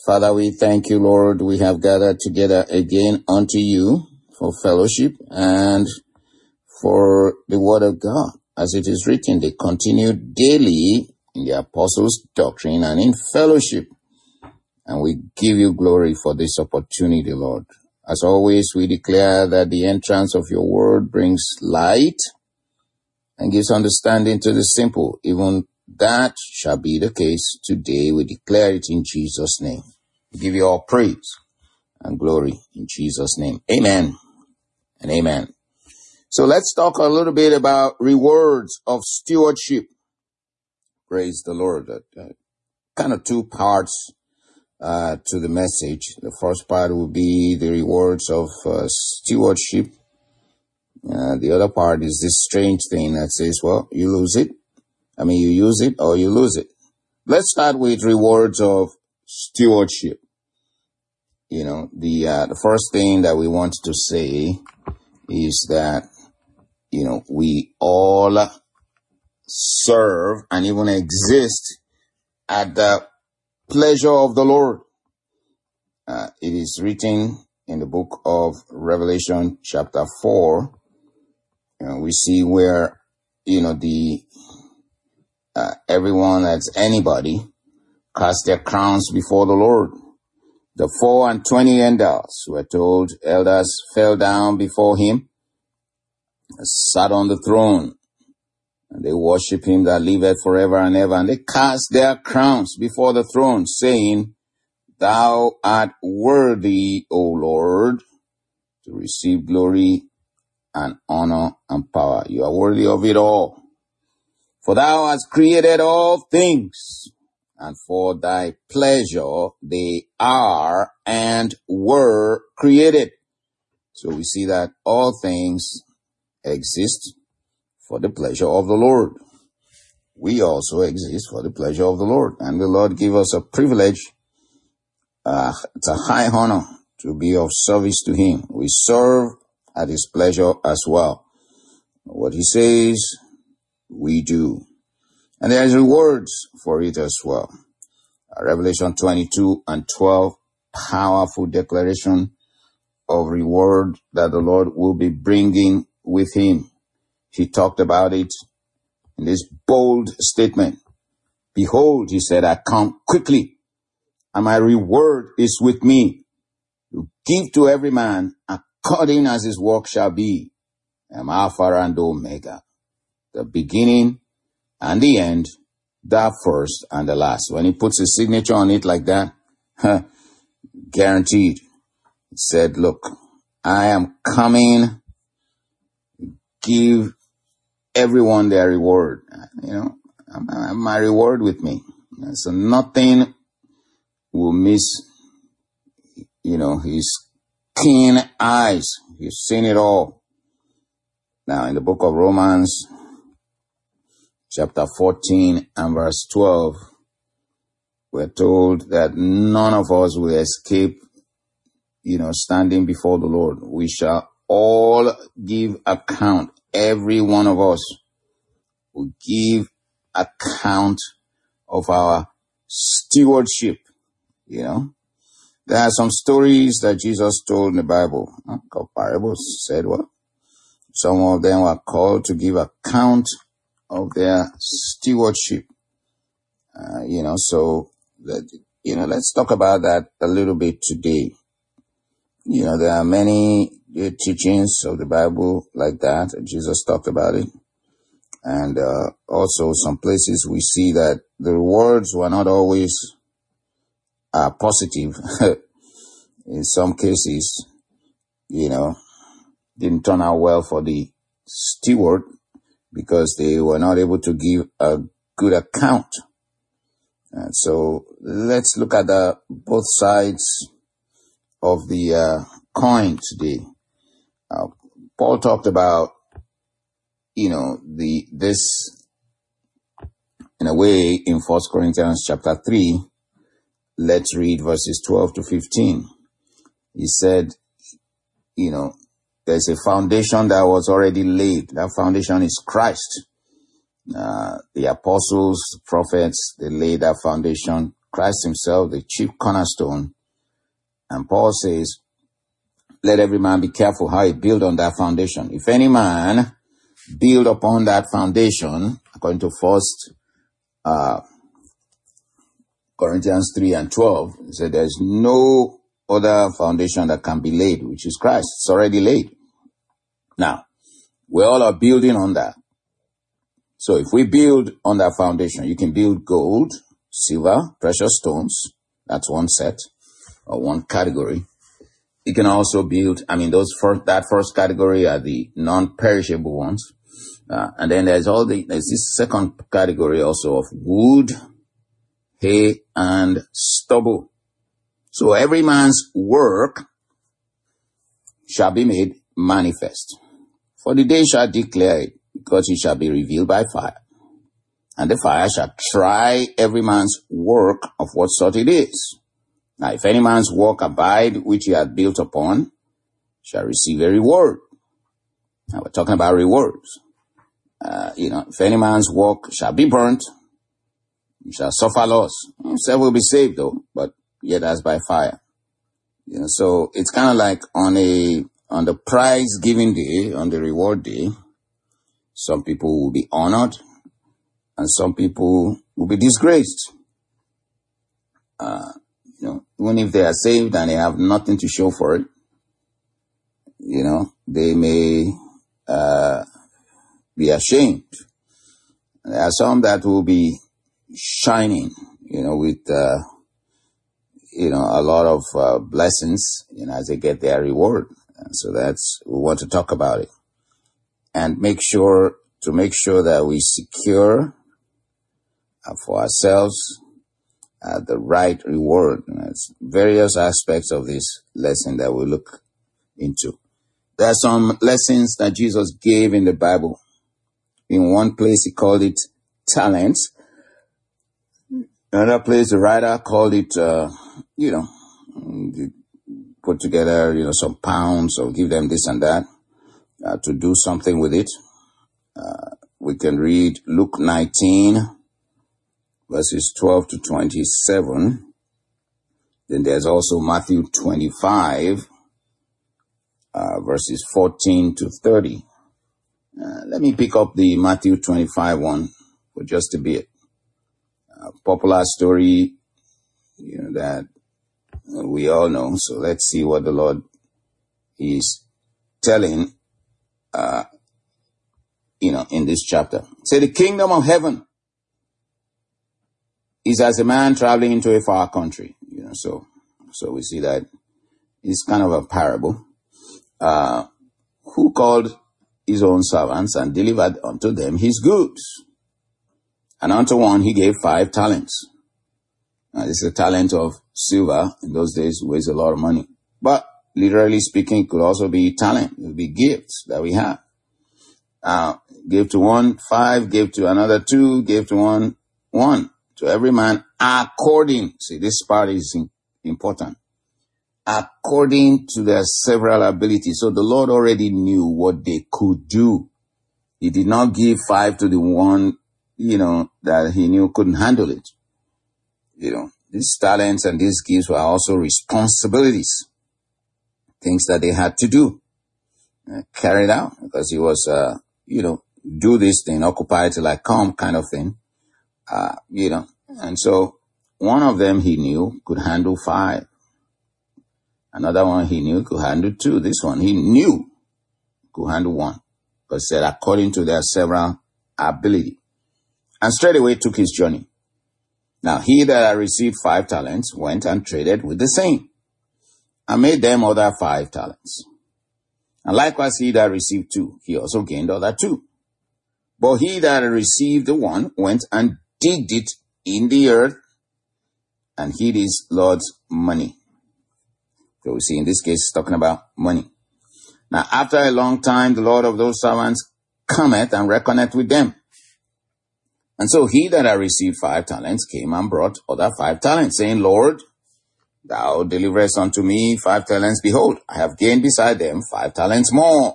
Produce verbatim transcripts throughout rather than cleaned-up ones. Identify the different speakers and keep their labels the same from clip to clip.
Speaker 1: Father, we thank you, Lord. We have gathered together again unto you for fellowship and for the word of God. As it is written, they continue daily in the apostles' doctrine and in fellowship. And we give you glory for this opportunity, Lord. As always, we declare that the entrance of your word brings light and gives understanding to the simple. Even that shall be the case today. We declare it in Jesus' name. We give you all praise and glory in Jesus' name. Amen and amen. So let's talk a little bit about rewards of stewardship. Praise the Lord. Uh, kind of two parts uh, to the message. The first part will be the rewards of uh, stewardship. Uh, the other part is this strange thing that says, well, you lose it. I mean, you use it or you lose it. Let's start with rewards of stewardship. You know, the uh, the first thing that we want to say is that, you know, we all serve and even exist at the pleasure of the Lord. Uh, it is written in the book of Revelation chapter four. You know, we see where, you know, the uh, everyone that's anybody cast their crowns before the Lord. The four and twenty elders, we're told, elders fell down before him, sat on the throne, and they worship him that liveth forever and ever. And they cast their crowns before the throne, saying, Thou art worthy, O Lord, to receive glory and honor and power. You are worthy of it all. For thou hast created all things, and for thy pleasure they are and were created. So we see that all things exist for the pleasure of the Lord. We also exist for the pleasure of the Lord. And the Lord give us a privilege. Uh, it's a high honor to be of service to him. We serve at his pleasure as well. What he says, we do. And there is rewards for it as well. Uh, Revelation twenty-two and twelve, powerful declaration of reward that the Lord will be bringing with him. He talked about it in this bold statement. Behold, he said, I come quickly, and my reward is with me, to give to every man according as his work shall be. I am Alpha and Omega, the beginning and the end, the first and the last. When he puts his signature on it like that, huh, guaranteed. He said, look, I am coming, give everyone their reward. You know, I have my reward with me. So nothing will miss, you know, his keen eyes. He's seen it all. Now, in the book of Romans, chapter fourteen and verse twelve, we're told that none of us will escape, you know, standing before the Lord. We shall all give account. Every one of us will give account of our stewardship. You know, there are some stories that Jesus told in the Bible. The Bible said what? Some of them were called to give account of their stewardship. Uh, you know, so, that, you know, let's talk about that a little bit today. You know, there are many teachings of the Bible like that. Jesus talked about it. And uh, also some places we see that the rewards were not always uh, positive. In some cases, you know, didn't turn out well for the steward because they were not able to give a good account. And so let's look at the both sides of the uh, coin today. Uh, Paul talked about, you know, the this in a way in First Corinthians chapter three. Let's read verses twelve to fifteen. He said, you know, there's a foundation that was already laid. That foundation is Christ. Uh, the apostles, prophets, they laid that foundation. Christ himself, the chief cornerstone. And Paul says, let every man be careful how he build on that foundation. If any man build upon that foundation, according to First uh, Corinthians three and twelve, he said there's no other foundation that can be laid, which is Christ. It's already laid. Now, we all are building on that. So if we build on that foundation, you can build gold, silver, precious stones. That's one set or one category. You can also build, I mean, those first, that first category are the non-perishable ones. Uh, and then there's all the, there's this second category also of wood, hay, and stubble. So every man's work shall be made manifest. For the day shall declare it, because it shall be revealed by fire. And the fire shall try every man's work of what sort it is. Now, if any man's work abide, which he hath built upon, shall receive a reward. Now, we're talking about rewards. Uh, you know, if any man's work shall be burnt, he shall suffer loss. Some will be saved, though, but yet as by fire. You know, so it's kind of like on a on the prize giving day, on the reward day, some people will be honored, and some people will be disgraced. Uh, You know, even if they are saved and they have nothing to show for it, you know, they may uh, be ashamed. There are some that will be shining, you know, with, uh, you know, a lot of uh, blessings, you know, as they get their reward. And so that's, we want to talk about it. And make sure, to make sure that we secure uh, for ourselves Uh, the right reward. There's various aspects of this lesson that we'll look into. There are some lessons that Jesus gave in the Bible. In one place, he called it talents. Another place, the writer called it, uh, you know, put together, you know, some pounds or give them this and that uh, to do something with it. Uh, we can read Luke nineteen, verses twelve to twenty-seven. Then there's also Matthew twenty-five, uh, verses fourteen to thirty. Uh, let me pick up the Matthew twenty-five one for just a bit. A popular story, you know, that we all know. So let's see what the Lord is telling, uh, you know, in this chapter. Say, the kingdom of heaven is as a man traveling into a far country. You know, so, so we see that it's kind of a parable. Uh, who called his own servants and delivered unto them his goods. And unto one he gave five talents. Now, this is a talent of silver. In those days, weighs a lot of money. But literally speaking, it could also be talent. It would be gifts that we have. Uh, gave to one five, gave to another two, gave to one one. To every man according, see, this part is important, according to their several abilities. So the Lord already knew what they could do. He did not give five to the one, you know, that he knew couldn't handle it. You know, these talents and these gifts were also responsibilities, things that they had to do, uh, carried out, because he was, uh, you know, do this thing, occupy till I come kind of thing. Uh, you know, and so one of them he knew could handle five. Another one he knew could handle two. This one he knew could handle one, but said according to their several ability. And straightway took his journey. Now he that had received five talents went and traded with the same, and made them other five talents. And likewise he that received two, he also gained other two. But he that had received the one went and digged it in the earth and hid his Lord's money. So we see in this case, it's talking about money. Now, after a long time, the Lord of those servants cometh and reckoneth with them. And so he that had received five talents came and brought other five talents, saying, Lord, thou deliverest unto me five talents. Behold, I have gained beside them five talents more.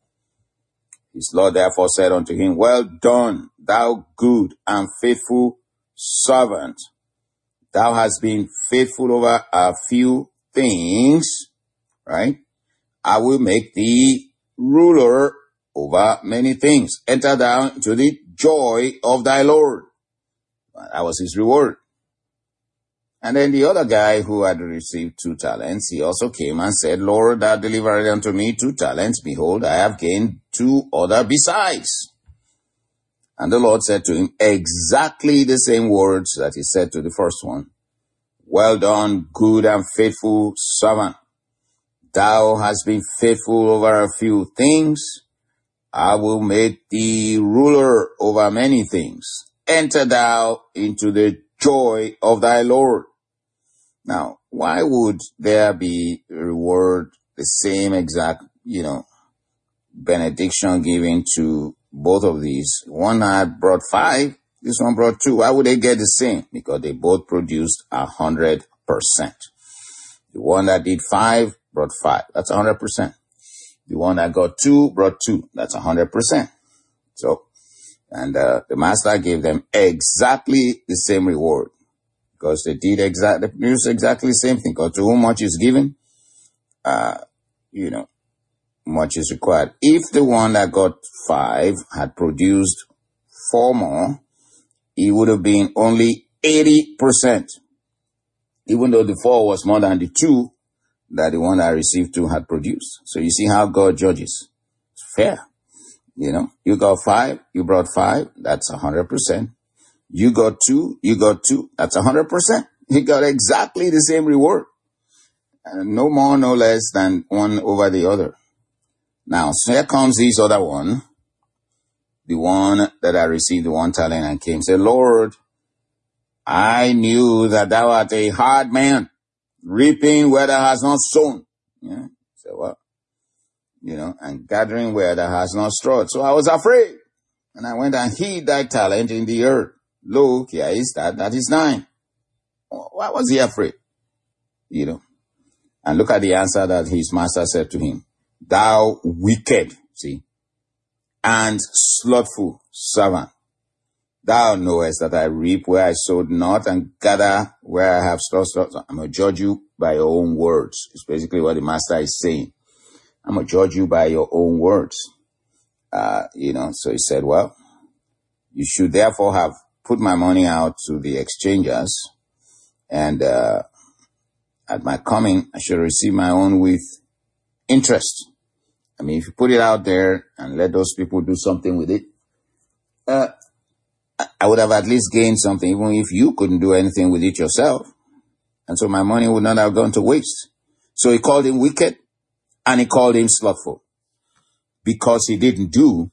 Speaker 1: His Lord therefore said unto him, Well done, thou good and faithful servant. thou hast been faithful over a few things, right? I will make thee ruler over many things. Enter down to the joy of thy Lord. That was his reward. And then the other guy who had received two talents, he also came and said, Lord, thou delivered unto me two talents. Behold, I have gained two other besides. And the Lord said to him exactly the same words that he said to the first one. Well done, good and faithful servant. Thou hast been faithful over a few things. I will make thee ruler over many things. Enter thou into the joy of thy Lord. Now, why would there be a reward, the same exact, you know, benediction given to both of these? One had brought five, this one brought two. Why would they get the same? Because they both produced a hundred percent. The one that did five brought five. That's a hundred percent. The one that got two brought two. That's a hundred percent. So, and uh, the master gave them exactly the same reward. Because they did exactly, they produced exactly the same thing. Because to whom much is given, uh, you know, much is required. If the one that got five had produced four more, it would have been only eighty percent. Even though the four was more than the two that the one that received two had produced. So you see how God judges. It's fair. You know, you got five, you brought five, that's a hundred percent. You got two, you got two, that's a hundred percent. You got exactly the same reward. And no more, no less than one over the other. Now, so here comes this other one. The one that I received the one talent and came, said, Lord, I knew that thou art a hard man, reaping where thou hast not sown. Yeah. So what? You know, and gathering where thou hast not strawed. So I was afraid. And I went and hid thy talent in the earth. Look, here is that, that is thine. Why was he afraid? You know, and look at the answer that his master said to him. Thou wicked, see, and slothful servant. Thou knowest that I reap where I sowed not and gather where I have stored. I'm going to judge you by your own words. It's basically what the master is saying. I'm going to judge you by your own words. Uh, you know, so he said, well, you should therefore have put my money out to the exchangers, and uh, at my coming, I should receive my own with interest. I mean, if you put it out there and let those people do something with it, uh, I would have at least gained something, even if you couldn't do anything with it yourself. And so my money would not have gone to waste. So he called him wicked and he called him slothful because he didn't do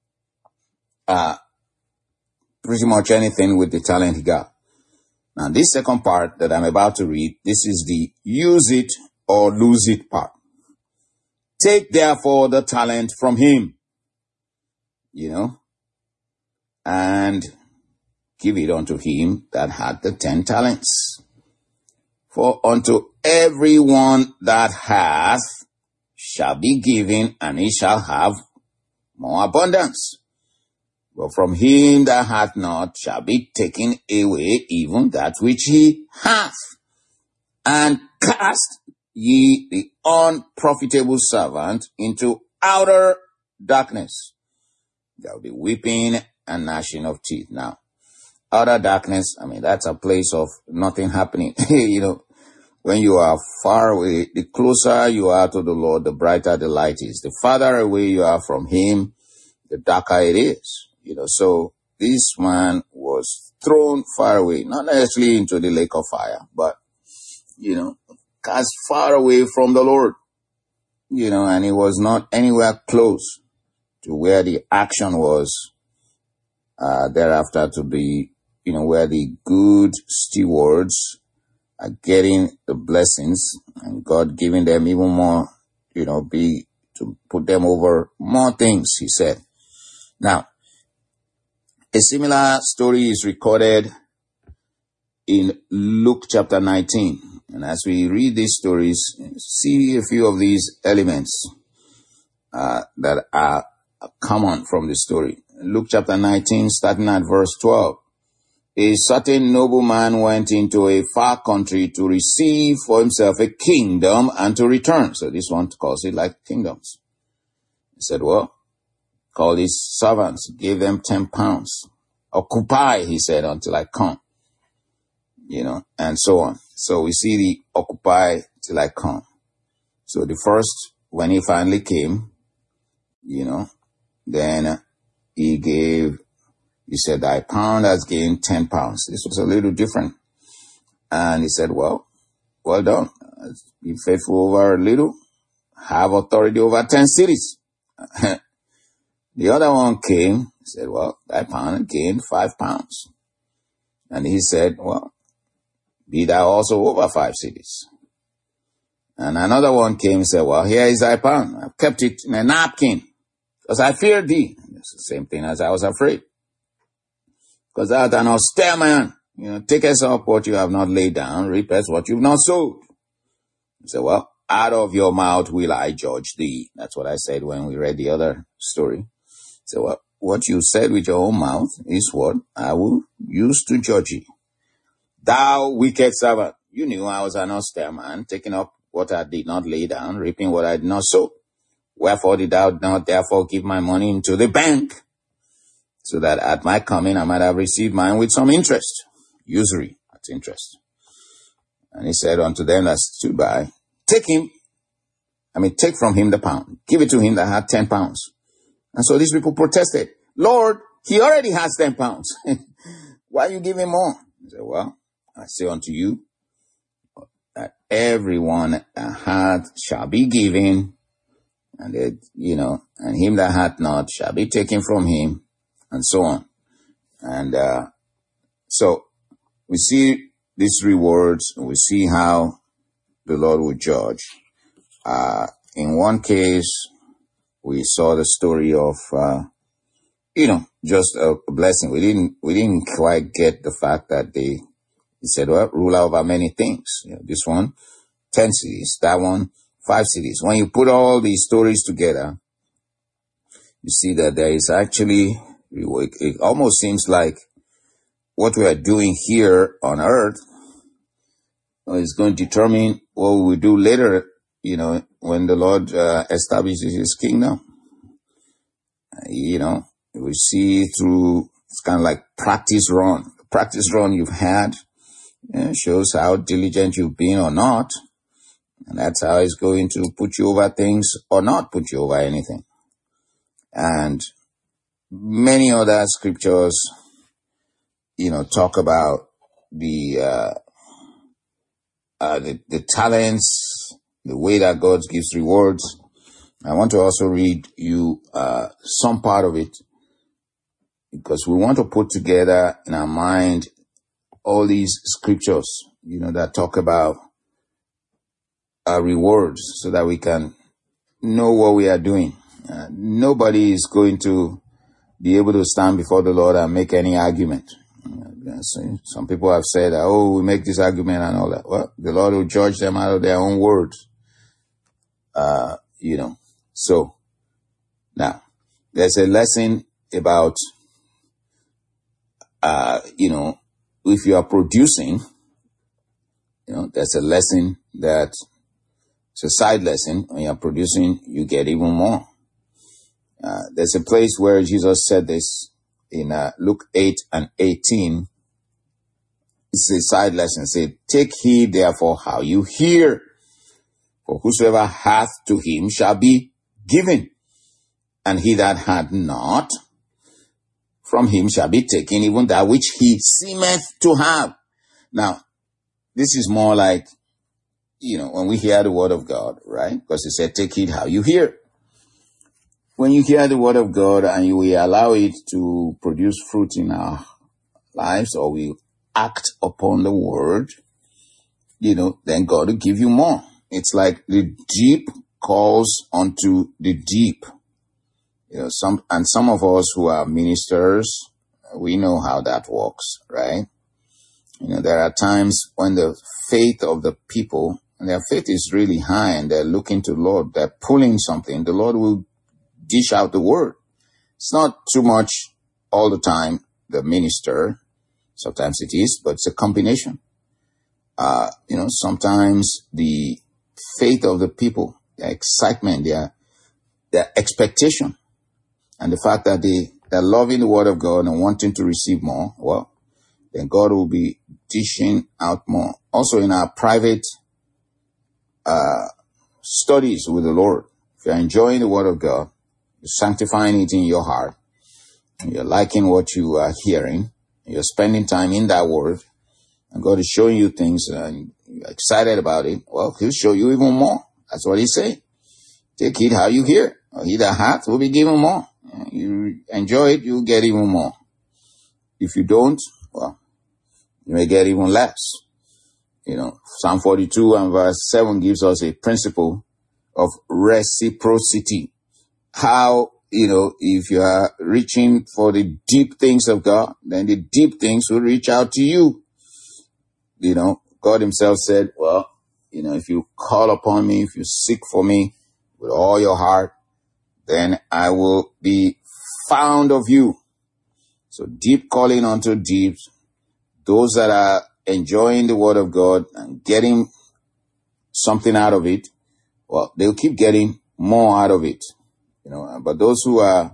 Speaker 1: uh, pretty much anything with the talent he got. Now, this second part that I'm about to read, this is the use it or lose it part. Take therefore the talent from him, you know, and give it unto him that had the ten talents. For unto everyone that hath shall be given, and he shall have more abundance. But from him that hath not shall be taken away even that which he hath. And cast ye the unprofitable servant into outer darkness. There will be weeping and gnashing of teeth. Now, outer darkness, I mean, that's a place of nothing happening. You know, when you are far away, the closer you are to the Lord, the brighter the light is. The farther away you are from him, the darker it is. You know, so this man was thrown far away, not necessarily into the lake of fire, but, you know, cast far away from the Lord, you know, and he was not anywhere close to where the action was uh, thereafter to be, you know, where the good stewards are getting the blessings and God giving them even more, you know, be to put them over more things, he said. Now, a similar story is recorded in Luke chapter nineteen. And as we read these stories, see a few of these elements uh, that are common from the story. Luke chapter nineteen, starting at verse twelve. a certain nobleman went into a far country to receive for himself a kingdom and to return. So this one calls it like kingdoms. He said, well, call his servants, give them ten pounds. Occupy, he said, until I come. You know, and so on. So we see the occupy till I come. So the first, when he finally came, you know, then he gave, he said, thy pound has gained ten pounds. This was a little different. And he said, well, well done. Be faithful over a little, have authority over ten cities. The other one came, he said, well, thy pound gained five pounds. And he said, well, be thou also over five cities. And another one came and said, well, here is thy pound. I've kept it in a napkin because I feared thee. It's the same thing as I was afraid. Because thou art an austere man. You know, takest up what you have not laid down, reapest what you've not sowed. He said, well, out of your mouth will I judge thee. That's what I said when we read the other story. So well, what you said with your own mouth is what I will use to judge you. Thou wicked servant, you knew I was an austere man, taking up what I did not lay down, reaping what I did not sow. Wherefore did thou not therefore give my money into the bank, so that at my coming I might have received mine with some interest? Usury, that's interest. And he said unto them that stood by, take him, I mean, take from him the pound, give it to him that had ten pounds. And so these people protested, Lord, he already has ten pounds. Why you give him more? He said, well, I say unto you that everyone that hath shall be given, and it, you know, and him that hath not shall be taken from him, and so on. And uh, so we see these rewards, and we see how the Lord will judge. Uh, in one case, we saw the story of, uh, you know, just a blessing. We didn't, we didn't quite get the fact that they, he said, well, rule over many things. You know, this one, ten cities, that one, five cities. When you put all these stories together, you see that there is actually, it almost seems like what we are doing here on earth is going to determine what we will do later, you know, when the Lord uh, establishes his kingdom. Uh, you know, we see through, it's kind of like practice run. Practice run you've had, you know, shows how diligent you've been or not. And that's how it's going to put you over things or not put you over anything. And many other scriptures, you know, talk about the, uh, uh, the, the talents, the way that God gives rewards. I want to also read you, uh, some part of it, because we want to put together in our mind all these scriptures, you know, that talk about our rewards so that we can know what we are doing. Uh, nobody is going to be able to stand before the Lord and make any argument. Uh, some people have said, oh, we make this argument and all that. Well, the Lord will judge them out of their own words. Uh, you know, so now there's a lesson about, uh, you know, if you are producing, you know, there's a lesson that it's a side lesson. When you're producing, you get even more. Uh, there's a place where Jesus said this in uh, Luke eight and eighteen. It's a side lesson. It said, take heed therefore how you hear. For whosoever hath to him shall be given. And he that had not, from him shall be taken even that which he seemeth to have. Now, this is more like, you know, when we hear the word of God, right? Because it said, take heed how you hear. When you hear the word of God and you will allow it to produce fruit in our lives, or we act upon the word, you know, then God will give you more. It's like the deep calls onto the deep. You know, some, and some of us who are ministers, we know how that works, right? You know, there are times when the faith of the people, and their faith is really high and they're looking to the Lord, they're pulling something, the Lord will dish out the word. It's not too much all the time, the minister. Sometimes it is, but it's a combination. Uh, you know, sometimes the faith of the people, their excitement, their, their expectation, and the fact that they, they're loving the word of God and wanting to receive more, well, then God will be dishing out more. Also in our private uh, studies with the Lord, if you're enjoying the word of God, you're sanctifying it in your heart, and you're liking what you are hearing, and you're spending time in that word, and God is showing you things and you're excited about it, well, he'll show you even more. That's what he's saying. Take it how you hear. Or he that hath will be given more. You enjoy it, you'll get even more. If you don't, well, you may get even less. You know, Psalm forty-two and verse seven gives us a principle of reciprocity. How, you know, if you are reaching for the deep things of God, then the deep things will reach out to you. You know, God himself said, well, you know, if you call upon me, if you seek for me with all your heart, then I will be found of you. So deep calling unto deep, those that are enjoying the word of God and getting something out of it, well, they'll keep getting more out of it. You know, but those who are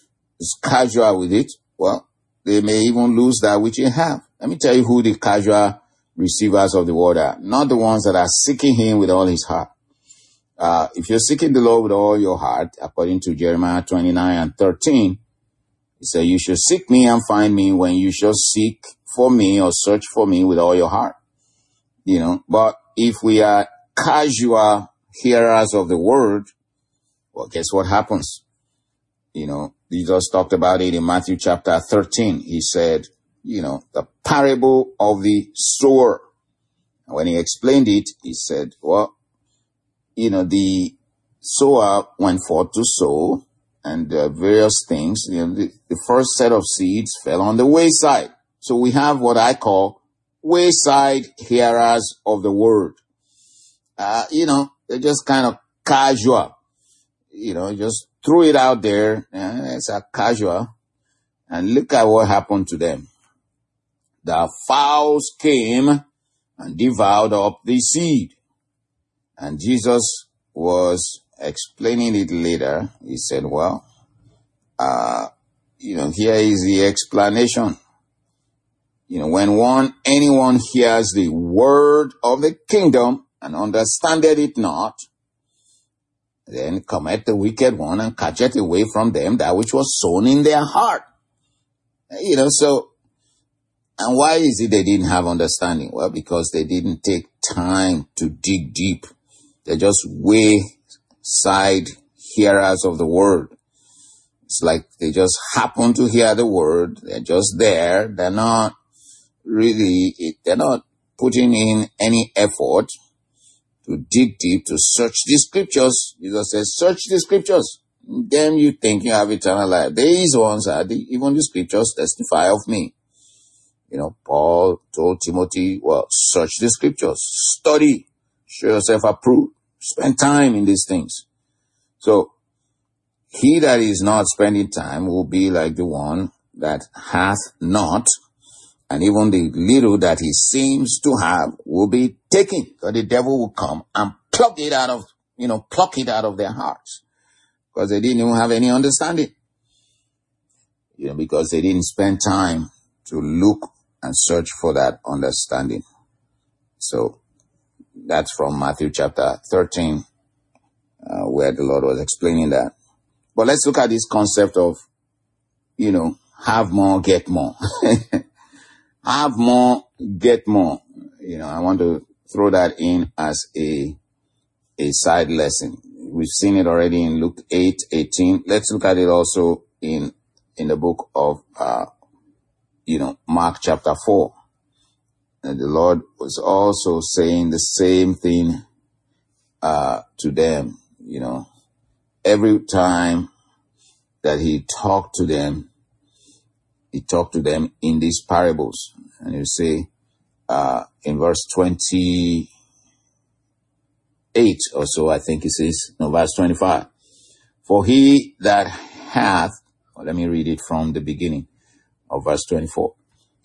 Speaker 1: casual with it, well, they may even lose that which you have. Let me tell you who the casual receivers of the word are. Not the ones that are seeking him with all his heart. Uh, if you're seeking the Lord with all your heart, according to Jeremiah twenty-nine and thirteen, he said, you shall seek me and find me when you shall seek for me or search for me with all your heart. You know, but if we are casual hearers of the word, well, guess what happens? You know, Jesus talked about it in Matthew chapter thirteen. He said, you know, the parable of the sower. And when he explained it, he said, well, you know, the sower went forth to sow, and uh, various things. You know, the, the first set of seeds fell on the wayside. So we have what I call wayside hearers of the word. Uh, you know, they're just kind of casual. You know, just threw it out there. Uh, it's a casual. And look at what happened to them. The fowls came and devoured up the seed. And Jesus was explaining it later. He said, well, uh, you know, here is the explanation. You know, when one, anyone hears the word of the kingdom and understandeth it not, then cometh the wicked one and catcheth away from them that which was sown in their heart. You know, so, and why is it they didn't have understanding? Well, because they didn't take time to dig deep. They're just wayside hearers of the word. It's like they just happen to hear the word. They're just there. They're not really, they're not putting in any effort to dig deep, to search the scriptures. Jesus says, search the scriptures. Then you think you have eternal life. These ones are, the, even the scriptures testify of me. You know, Paul told Timothy, well, search the scriptures, study, show yourself approved, spend time in these things. So, he that is not spending time will be like the one that hath not, and even the little that he seems to have will be taken. So the devil will come and pluck it out of, you know, pluck it out of their hearts. Because they didn't even have any understanding. You know, because they didn't spend time to look and search for that understanding. So, that's from Matthew chapter thirteen, uh, where the Lord was explaining that. But let's look at this concept of, you know, have more, get more. Have more, get more. You know, I want to throw that in as a, a side lesson. We've seen it already in Luke eight eighteen. Let's look at it also in, in the book of, uh, you know, Mark chapter four. And the Lord was also saying the same thing, uh, to them, you know. Every time that he talked to them, he talked to them in these parables. And you say, uh, in verse twenty-eight or so, I think it says, no, verse twenty-five. For he that hath, well, let me read it from the beginning of verse twenty-four.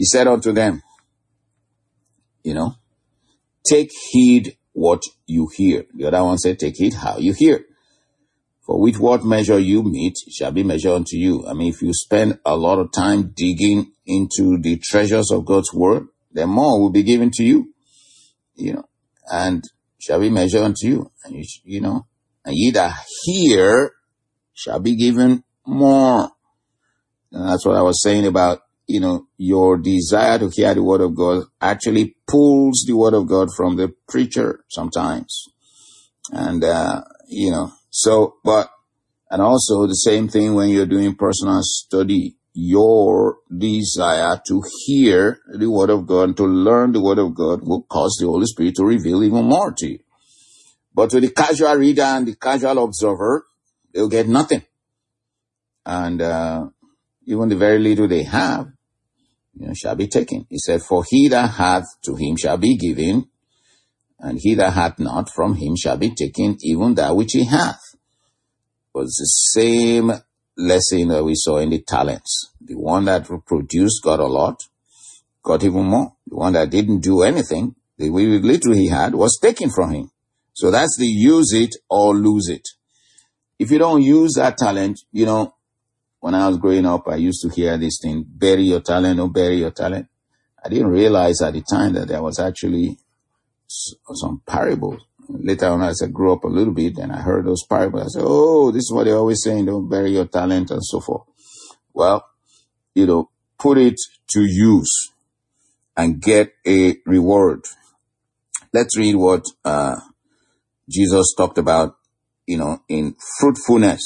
Speaker 1: He said unto them, you know, take heed what you hear. The other one said, take heed how you hear. For with what measure you meet, it shall be measured unto you. I mean, if you spend a lot of time digging into the treasures of God's word, then more will be given to you, you know, and shall be measured unto you. And you, you know, and ye that hear shall be given more. And that's what I was saying about, you know, your desire to hear the word of God actually pulls the word of God from the preacher sometimes. And, uh, you know, so, but, and also the same thing when you're doing personal study, your desire to hear the word of God, to learn the word of God will cause the Holy Spirit to reveal even more to you. But to the casual reader and the casual observer, they'll get nothing. And, uh, even the very little they have, you know, shall be taken. He said, for he that hath, to him shall be given, and he that hath not, from him shall be taken even that which he hath. It was the same lesson that we saw in the talents. The one that produced got a lot, got even more. The one that didn't do anything, the little he had was taken from him. So that's the use it or lose it. If you don't use that talent, you know, when I was growing up, I used to hear this thing, bury your talent, don't bury your talent. I didn't realize at the time that there was actually some parables. Later on, as I grew up a little bit, and I heard those parables, I said, oh, this is what they're always saying, don't bury your talent and so forth. Well, you know, put it to use and get a reward. Let's read what uh Jesus talked about, you know, in fruitfulness.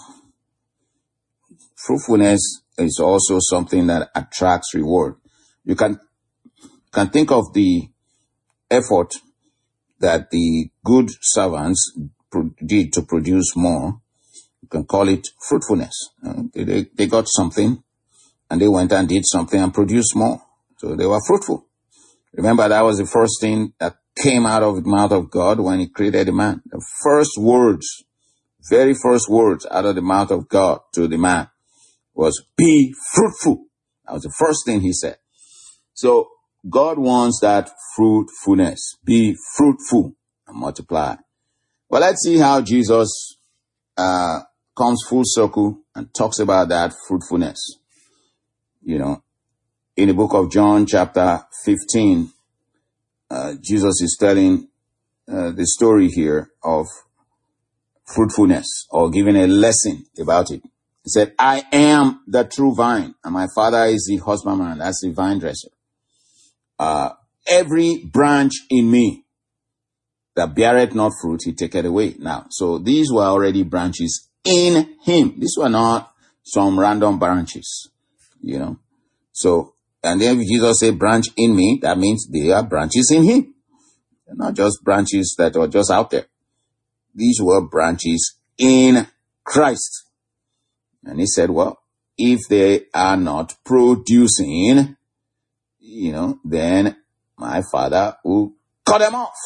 Speaker 1: Fruitfulness is also something that attracts reward. You can can think of the effort that the good servants pro- did to produce more. You can call it fruitfulness. Uh, they, they got something and they went and did something and produced more. So they were fruitful. Remember, that was the first thing that came out of the mouth of God when he created the man. The first words, very first words out of the mouth of God to the man was, be fruitful. That was the first thing he said. So God wants that fruitfulness. Be fruitful and multiply. Well, let's see how Jesus uh comes full circle and talks about that fruitfulness. You know, in the book of John chapter fifteen, uh, Jesus is telling uh, the story here of fruitfulness, or giving a lesson about it. He said, I am the true vine, and my Father is the husbandman. That's the vine dresser. Uh, every branch in me that beareth not fruit, he taketh away. Now, so these were already branches in him. These were not some random branches, you know. So, and then Jesus said, branch in me, that means they are branches in him. They're not just branches that are just out there. These were branches in Christ. And he said, well, if they are not producing, you know, then my Father will cut them off.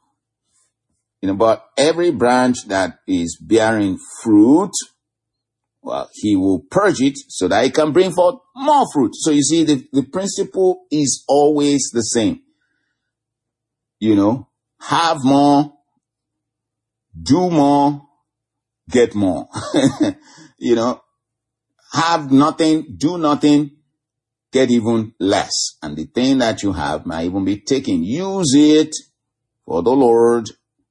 Speaker 1: You know, but every branch that is bearing fruit, well, he will purge it so that it can bring forth more fruit. So you see, the, the principle is always the same. You know, have more, do more, get more. You know, have nothing, do nothing, get even less. And the thing that you have might even be taken. Use it for the Lord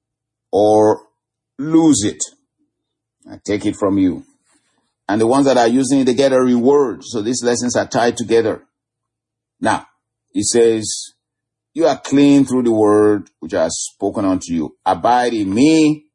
Speaker 1: or lose it. I take it from you. And the ones that are using it, they get a reward. So these lessons are tied together. Now, he says, you are clean through the word which I have spoken unto you. Abide in me,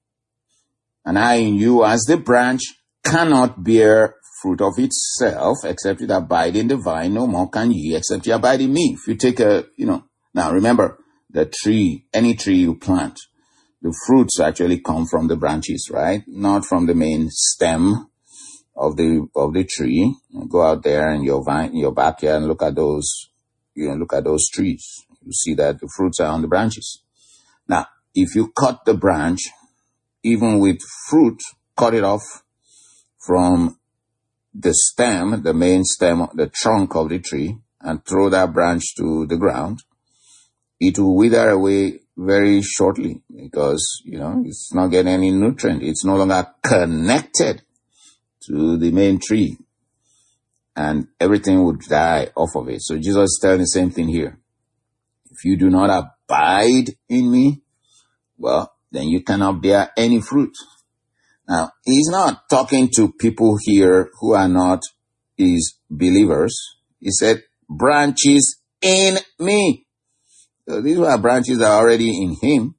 Speaker 1: and I in you, as the branch cannot bear fruit of itself, except it abide in the vine. No more can ye, except you abide in me. If you take a, you know, now remember, the tree, any tree you plant, the fruits actually come from the branches, right? Not from the main stem of the, of the tree. Go out there in your vine, in your backyard and look at those, you know, look at those trees. You see that the fruits are on the branches. Now, if you cut the branch, even with fruit, cut it off from the stem, the main stem, the trunk of the tree, and throw that branch to the ground, it will wither away very shortly because, you know, it's not getting any nutrient. It's no longer connected to the main tree, and everything would die off of it. So Jesus is telling the same thing here. If you do not abide in me, well, then you cannot bear any fruit. Now, he's not talking to people here who are not his believers. He said, branches in me. So these are branches that are already in him.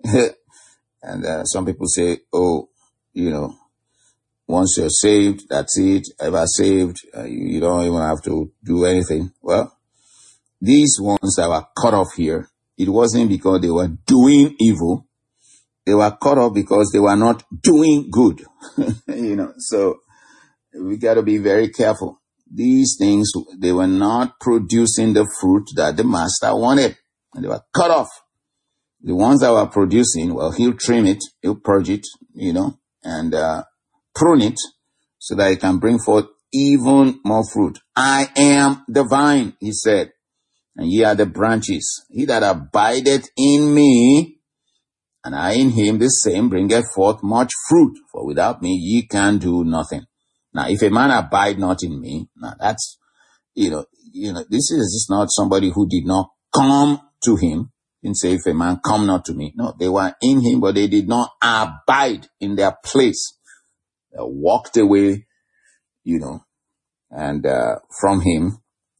Speaker 1: And uh, some people say, oh, you know, once you're saved, that's it. Ever saved, uh, you, you don't even have to do anything. Well, these ones that were cut off here, it wasn't because they were doing evil. They were cut off because they were not doing good. You know, so we got to be very careful. These things, they were not producing the fruit that the master wanted, and they were cut off. The ones that were producing, well, he'll trim it, he'll purge it, you know, and uh, prune it so that it can bring forth even more fruit. I am the vine, he said, and ye are the branches. He that abideth in me, and I in him, the same bringeth forth much fruit. For without me ye can do nothing. Now, if a man abide not in me, now that's, you know, you know, this is just not somebody who did not come to him. Didn't say if a man come not to me. No, they were in him, but they did not abide in their place. They walked away, you know, and uh, from him.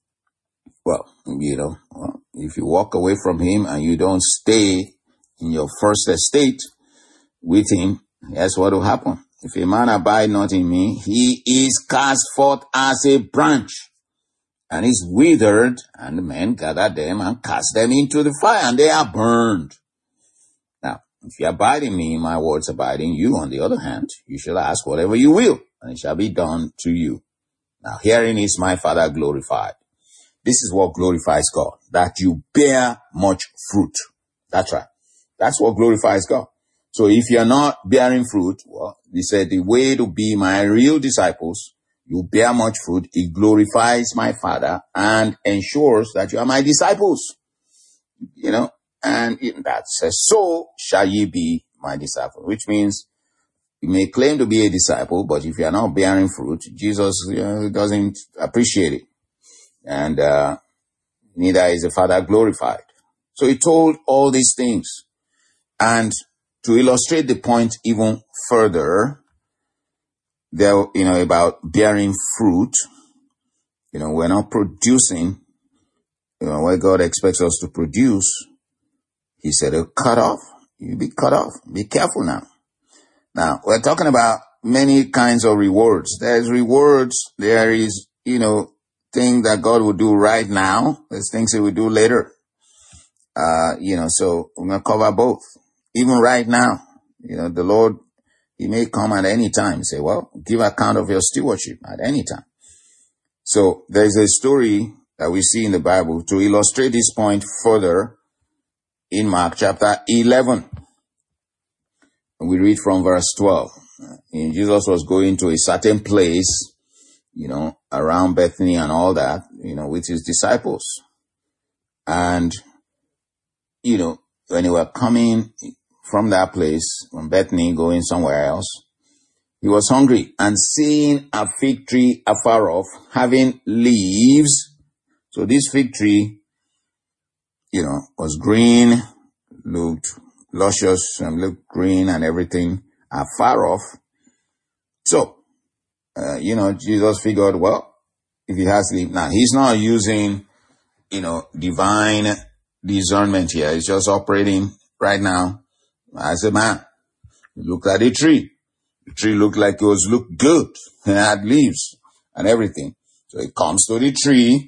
Speaker 1: Well, you know, well, if you walk away from him and you don't stay in your first estate with him, that's what will happen. If a man abide not in me, he is cast forth as a branch, and is withered, and the men gather them and cast them into the fire, and they are burned. Now, if you abide in me, my words abide in you. On the other hand, you shall ask whatever you will, and it shall be done to you. Now, herein is my Father glorified. This is what glorifies God, that you bear much fruit. That's right. That's what glorifies God. So if you're not bearing fruit, well, he said the way to be my real disciples, you bear much fruit. It glorifies my Father and ensures that you are my disciples. You know, and that says, so shall ye be my disciple, which means you may claim to be a disciple, but if you are not bearing fruit, Jesus, you know, doesn't appreciate it. And uh, neither is the Father glorified. So he told all these things. And to illustrate the point even further, there, you know, about bearing fruit, you know, we're not producing, you know, what God expects us to produce. He said, oh, cut off. You be cut off. Be careful now. Now, we're talking about many kinds of rewards. There's rewards. There is, you know, things that God will do right now. There's things he will do later. Uh, you know, so we're going to cover both. Even right now, you know, the Lord, he may come at any time and say, well, give account of your stewardship at any time. So there's a story that we see in the Bible to illustrate this point further in Mark chapter eleven. We read from verse twelve. And Jesus was going to a certain place, you know, around Bethany and all that, you know, with his disciples. And, you know, when they were coming from that place, from Bethany, going somewhere else, he was hungry, and seeing a fig tree afar off, having leaves. So this fig tree, you know, was green, looked luscious, and looked green and everything afar off. So, uh, you know, Jesus figured, well, if he has leaves, now he's not using, you know, divine discernment here. He's just operating right now as a man. He looked at a tree. The tree looked like it was looked good. It had leaves and everything. So he comes to the tree.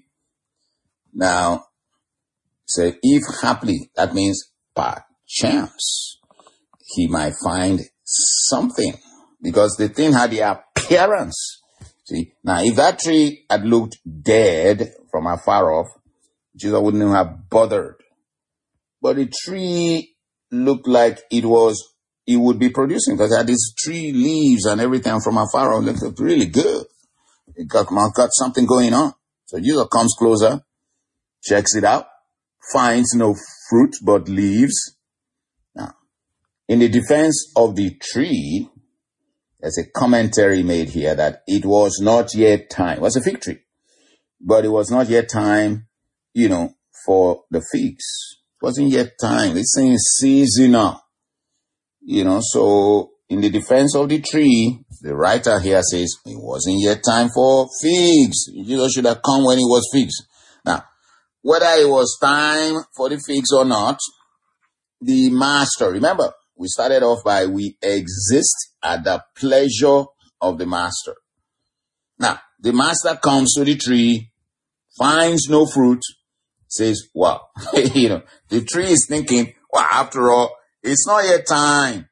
Speaker 1: Now, say, if haply, that means by chance, he might find something, because the thing had the appearance. See, now if that tree had looked dead from afar off, Jesus wouldn't have bothered. But the tree looked like it was, it would be producing, because it had these tree leaves and everything from afar off. It looked really good. It got, got something going on. So Jesus comes closer, checks it out, finds no fruit but leaves. Now, in the defense of the tree, there's a commentary made here that it was not yet time. It was a fig tree, but it was not yet time, you know, for the figs. It wasn't yet time. This thing is seasonal, you know. So in the defense of the tree, the writer here says it wasn't yet time for figs. Jesus should have come when it was figs. Now, whether it was time for the figs or not, the master, remember, we started off by we exist at the pleasure of the master. Now, the master comes to the tree, finds no fruit, says, wow, you know, the tree is thinking, well, after all, it's not yet time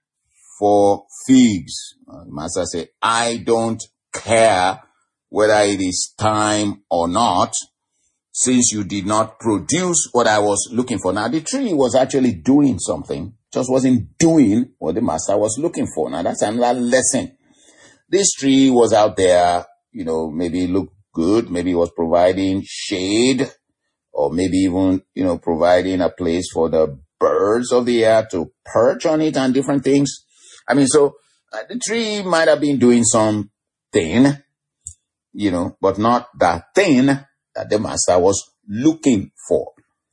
Speaker 1: for figs. Uh, the master said, I don't care whether it is time or not, since you did not produce what I was looking for. Now, the tree was actually doing something, just wasn't doing what the master was looking for. Now, that's another lesson. This tree was out there, you know, maybe it looked good, maybe it was providing shade, or maybe even, you know, providing a place for the birds of the air to perch on it and different things. I mean, so uh, the tree might have been doing something, you know, but not that thing that the master was looking for.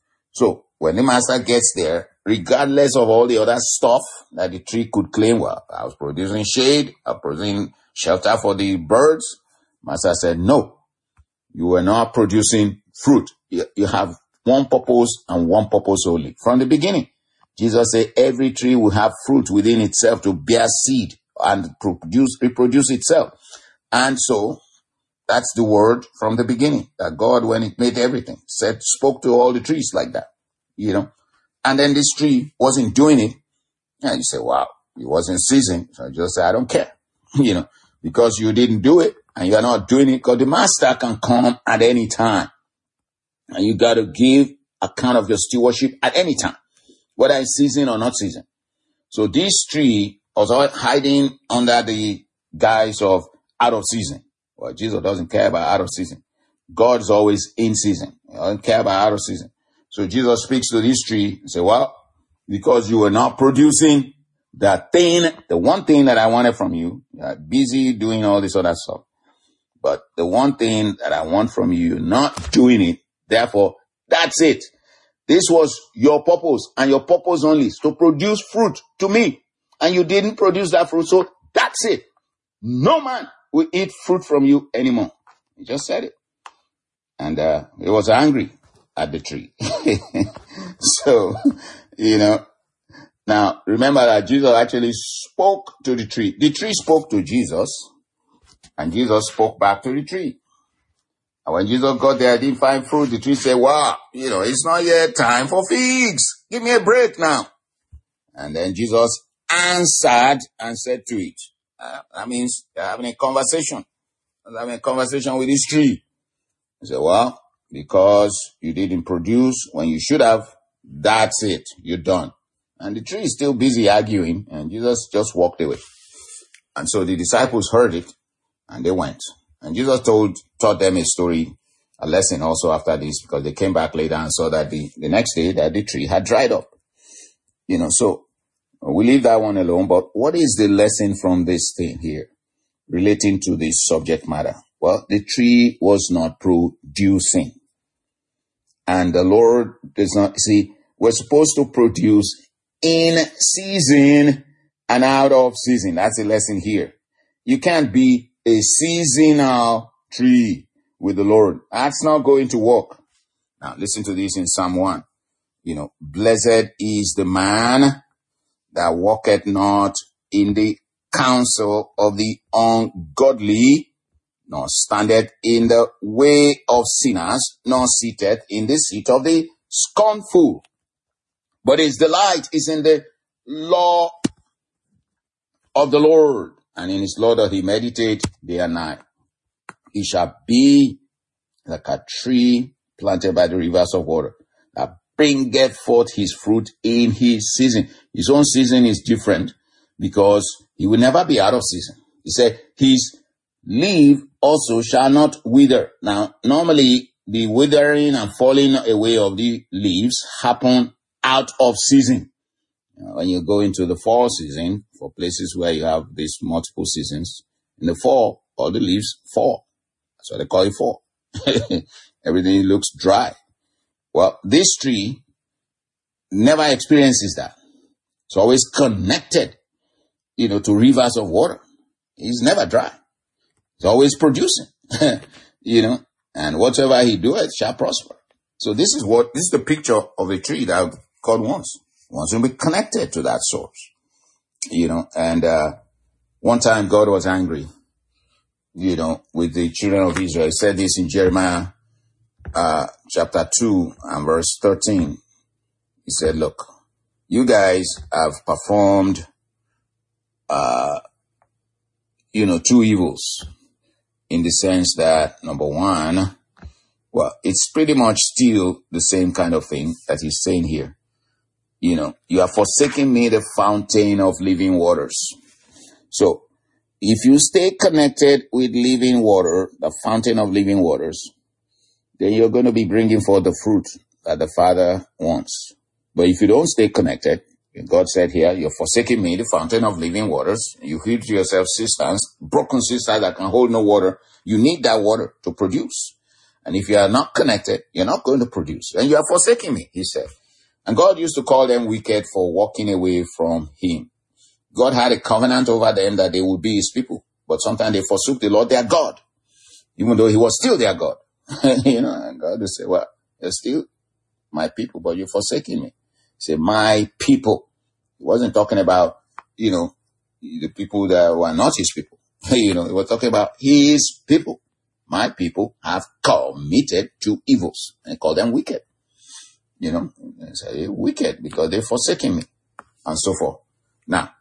Speaker 1: So when the master gets there, regardless of all the other stuff that the tree could claim, well, I was producing shade, I was producing shelter for the birds, master said, no, you are not producing fruit. You, you have one purpose and one purpose only. From the beginning, Jesus said every tree will have fruit within itself to bear seed and produce, reproduce itself. And so that's the word from the beginning, that God, when it made everything, said, spoke to all the trees like that, you know. And then this tree wasn't doing it. And you say, wow, it wasn't season. So I just say, I don't care, you know, because you didn't do it and you're not doing it, because the master can come at any time. And you got to give account of your stewardship at any time, whether it's season or not season. So this tree was hiding under the guise of out of season. Well, Jesus doesn't care about out of season. God's always in season. He doesn't care about out of season. So Jesus speaks to this tree and says, well, because you were not producing the thing, the one thing that I wanted from you, you're busy doing all this other stuff. But the one thing that I want from you, you're not doing it. Therefore, that's it. This was your purpose, and your purpose only is to produce fruit to me. And you didn't produce that fruit, so that's it. No man will eat fruit from you anymore. He just said it. And uh, he was angry at the tree. So, you know, now remember that Jesus actually spoke to the tree. The tree spoke to Jesus, and Jesus spoke back to the tree. And when Jesus got there, didn't find fruit, the tree said, wow, you know, it's not yet time for figs. Give me a break now. And then Jesus answered and said to it, uh, that means they're having a conversation. They're having a conversation with this tree. He said, well, because you didn't produce when you should have, that's it. You're done. And the tree is still busy arguing, and Jesus just walked away. And so the disciples heard it, and they went. And Jesus told, taught them a story, a lesson also after this, because they came back later and saw that the, the next day that the tree had dried up. You know, so we leave that one alone. But what is the lesson from this thing here relating to this subject matter? Well, the tree was not producing. And the Lord does not, see, we're supposed to produce in season and out of season. That's the lesson here. You can't be a seasonal tree with the Lord. That's not going to work. Now, listen to this in Psalm one. You know, blessed is the man that walketh not in the counsel of the ungodly, nor standeth in the way of sinners, nor sitteth in the seat of the scornful. But his delight is in the law of the Lord, and in his law doth he meditate day and night. He shall be like a tree planted by the rivers of water, that bringeth forth his fruit in his season. His own season is different, because he will never be out of season. He said, his leaf also shall not wither. Now, normally, the withering and falling away of the leaves happen out of season. You know, when you go into the fall season, for places where you have these multiple seasons, in the fall, all the leaves fall. That's why they call it fall. Everything looks dry. Well, this tree never experiences that. It's always connected, you know, to rivers of water. He's never dry. He's always producing, you know, and whatever he doeth shall prosper. So this is what, this is the picture of a tree that God wants. He wants to be connected to that source, you know, and, uh, one time God was angry, you know, with the children of Israel. He said this in Jeremiah, uh, chapter two and verse thirteen. He said, look, you guys have performed, uh, you know, two evils, in the sense that, number one, well, it's pretty much still the same kind of thing that he's saying here. You know, you have forsaken me, the fountain of living waters. So, if you stay connected with living water, the fountain of living waters, then you're going to be bringing forth the fruit that the Father wants. But if you don't stay connected, God said here, you're forsaking me, the fountain of living waters. You heap to yourself cisterns, broken cisterns that can hold no water. You need that water to produce. And if you are not connected, you're not going to produce. And you are forsaking me, he said. And God used to call them wicked for walking away from him. God had a covenant over them that they would be his people. But sometimes they forsook the Lord their God, even though he was still their God. You know, and God would say, well, you're still my people, but you're forsaking me. Say, my people. He wasn't talking about, you know, the people that were not his people. You know, he was talking about his people. My people have committed two evils and call them wicked. You know, and say wicked because they're forsaking me and so forth. Now,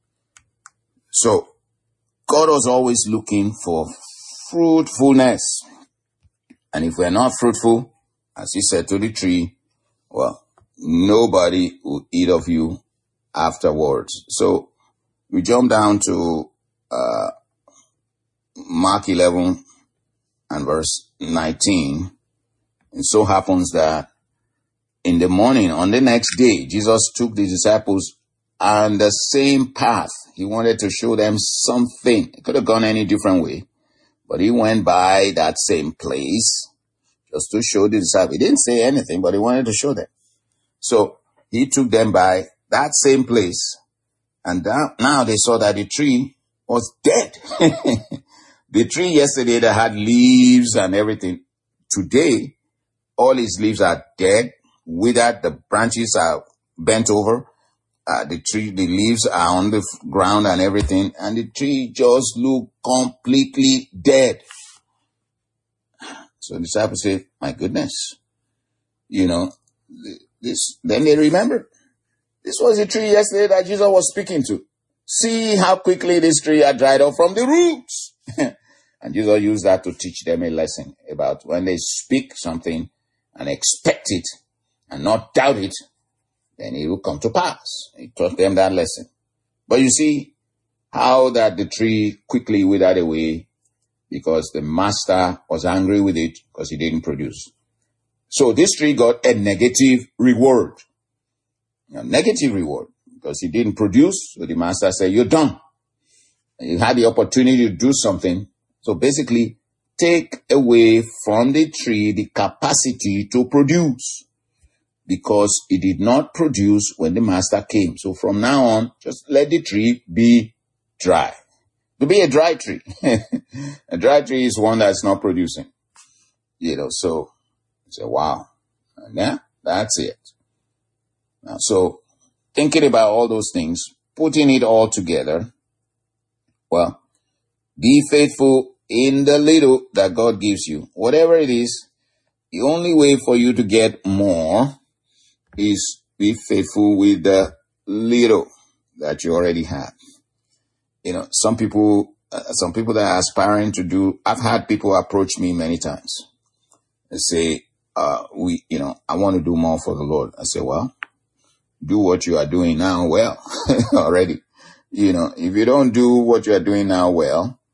Speaker 1: so God was always looking for fruitfulness. And if we're not fruitful, as he said to the tree, well, nobody will eat of you afterwards. So we jump down to uh, Mark eleven and verse nineteen. It so happens that in the morning, on the next day, Jesus took the disciples on the same path. He wanted to show them something. It could have gone any different way, but he went by that same place just to show the disciples. He didn't say anything, but he wanted to show them. So he took them by that same place, and now they saw that the tree was dead. The tree yesterday that had leaves and everything, today, all its leaves are dead, withered, the branches are bent over, uh, the tree, the leaves are on the ground and everything, and the tree just looked completely dead. So the disciples say, my goodness, you know, this, then they remember, this was the tree yesterday that Jesus was speaking to. See how quickly this tree had dried up from the roots. And Jesus used that to teach them a lesson about when they speak something and expect it and not doubt it, then it will come to pass. He taught them that lesson. But you see how that the tree quickly withered away because the master was angry with it because he didn't produce. So this tree got a negative reward. A negative reward because he didn't produce. So the master said, you're done. You had the opportunity to do something. So basically, take away from the tree the capacity to produce because it did not produce when the master came. So from now on, just let the tree be dry. To be a dry tree. A dry tree is one that's not producing. You know, so, so wow. And yeah, that's it. Now, so thinking about all those things, putting it all together, well, be faithful in the little that God gives you. Whatever it is, the only way for you to get more is be faithful with the little that you already have. You know, some people, uh, some people that are aspiring to do, I've had people approach me many times and say, uh, we, you know, I want to do more for the Lord. I say, well, do what you are doing now well already. You know, if you don't do what you are doing now well,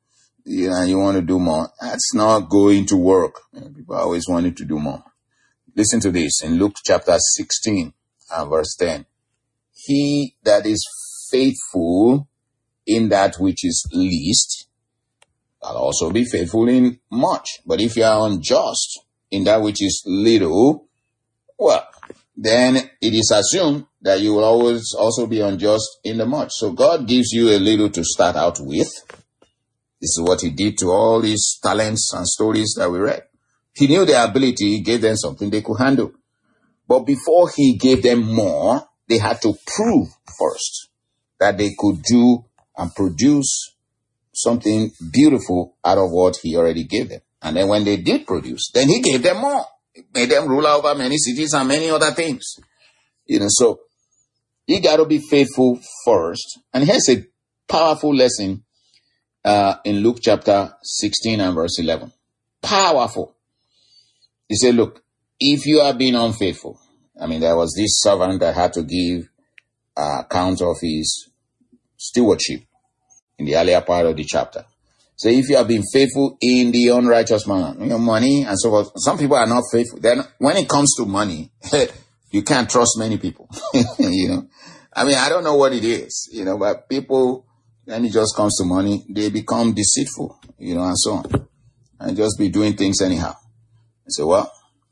Speaker 1: you know, and you want to do more, that's not going to work. You know, people always wanted to do more. Listen to this in Luke chapter sixteen and verse ten. He that is faithful in that which is least, I'll also be faithful in much. But if you are unjust in that which is little, well, then it is assumed that you will always also be unjust in the much. So God gives you a little to start out with. This is what he did to all these talents and stories that we read. He knew their ability, he gave them something they could handle. But before he gave them more, they had to prove first that they could do and produce something beautiful out of what he already gave them. And then when they did produce, then he gave them more. He made them rule over many cities and many other things. You know, so you got to be faithful first. And here's a powerful lesson uh, in Luke chapter sixteen and verse eleven. Powerful. He said, look, if you are being unfaithful, I mean, there was this servant that had to give uh, account of his stewardship in the earlier part of the chapter. So if you have been faithful in the unrighteous manner, you know, money and so forth, some people are not faithful. Then when it comes to money, you can't trust many people. You know, I mean, I don't know what it is, you know, but people, when it just comes to money, they become deceitful, you know, and so on, and just be doing things anyhow. So, well,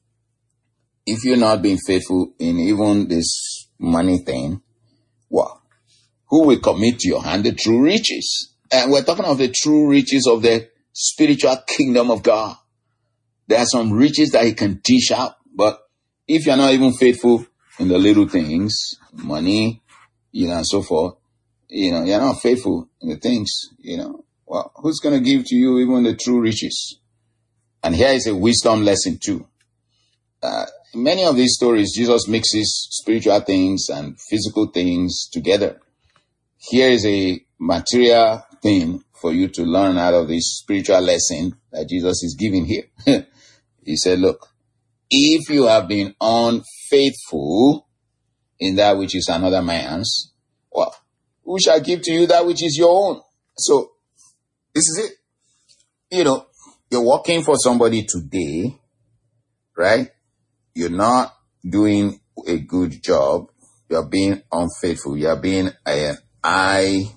Speaker 1: if you're not being faithful in even this money thing, well, who will commit to your hand the true riches? And we're talking of the true riches of the spiritual kingdom of God. There are some riches that he can dish out, but if you're not even faithful in the little things, money, you know, and so forth, you know, you're not faithful in the things, you know, well, who's going to give to you even the true riches? And here is a wisdom lesson too. Uh, in many of these stories, Jesus mixes spiritual things and physical things together. Here is a material thing for you to learn out of this spiritual lesson that Jesus is giving here. He said, look, if you have been unfaithful in that which is another man's, well, who shall give to you that which is your own? So this is it. You know, you're working for somebody today, right? You're not doing a good job. You're being unfaithful. You're being an eye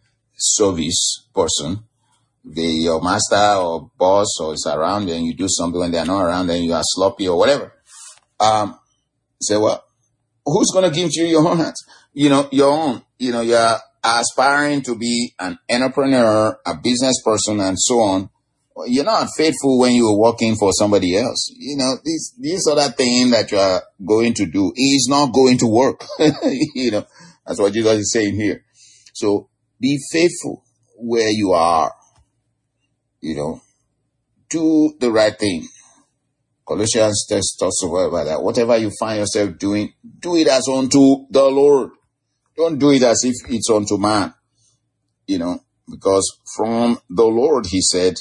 Speaker 1: service person. The, your master or boss or is around and you do something when they're not around and you are sloppy or whatever. Um, say, well, who's going to give to you your own hands? You know, your own, you know, you're aspiring to be an entrepreneur, a business person and so on. You're not faithful when you're working for somebody else. You know, this, this other thing that you're going to do is not going to work. You know, that's what Jesus is saying here. So be faithful where you are. You know, do the right thing. Colossians talks about that. Whatever you find yourself doing, do it as unto the Lord. Don't do it as if it's unto man. You know, because from the Lord, he said,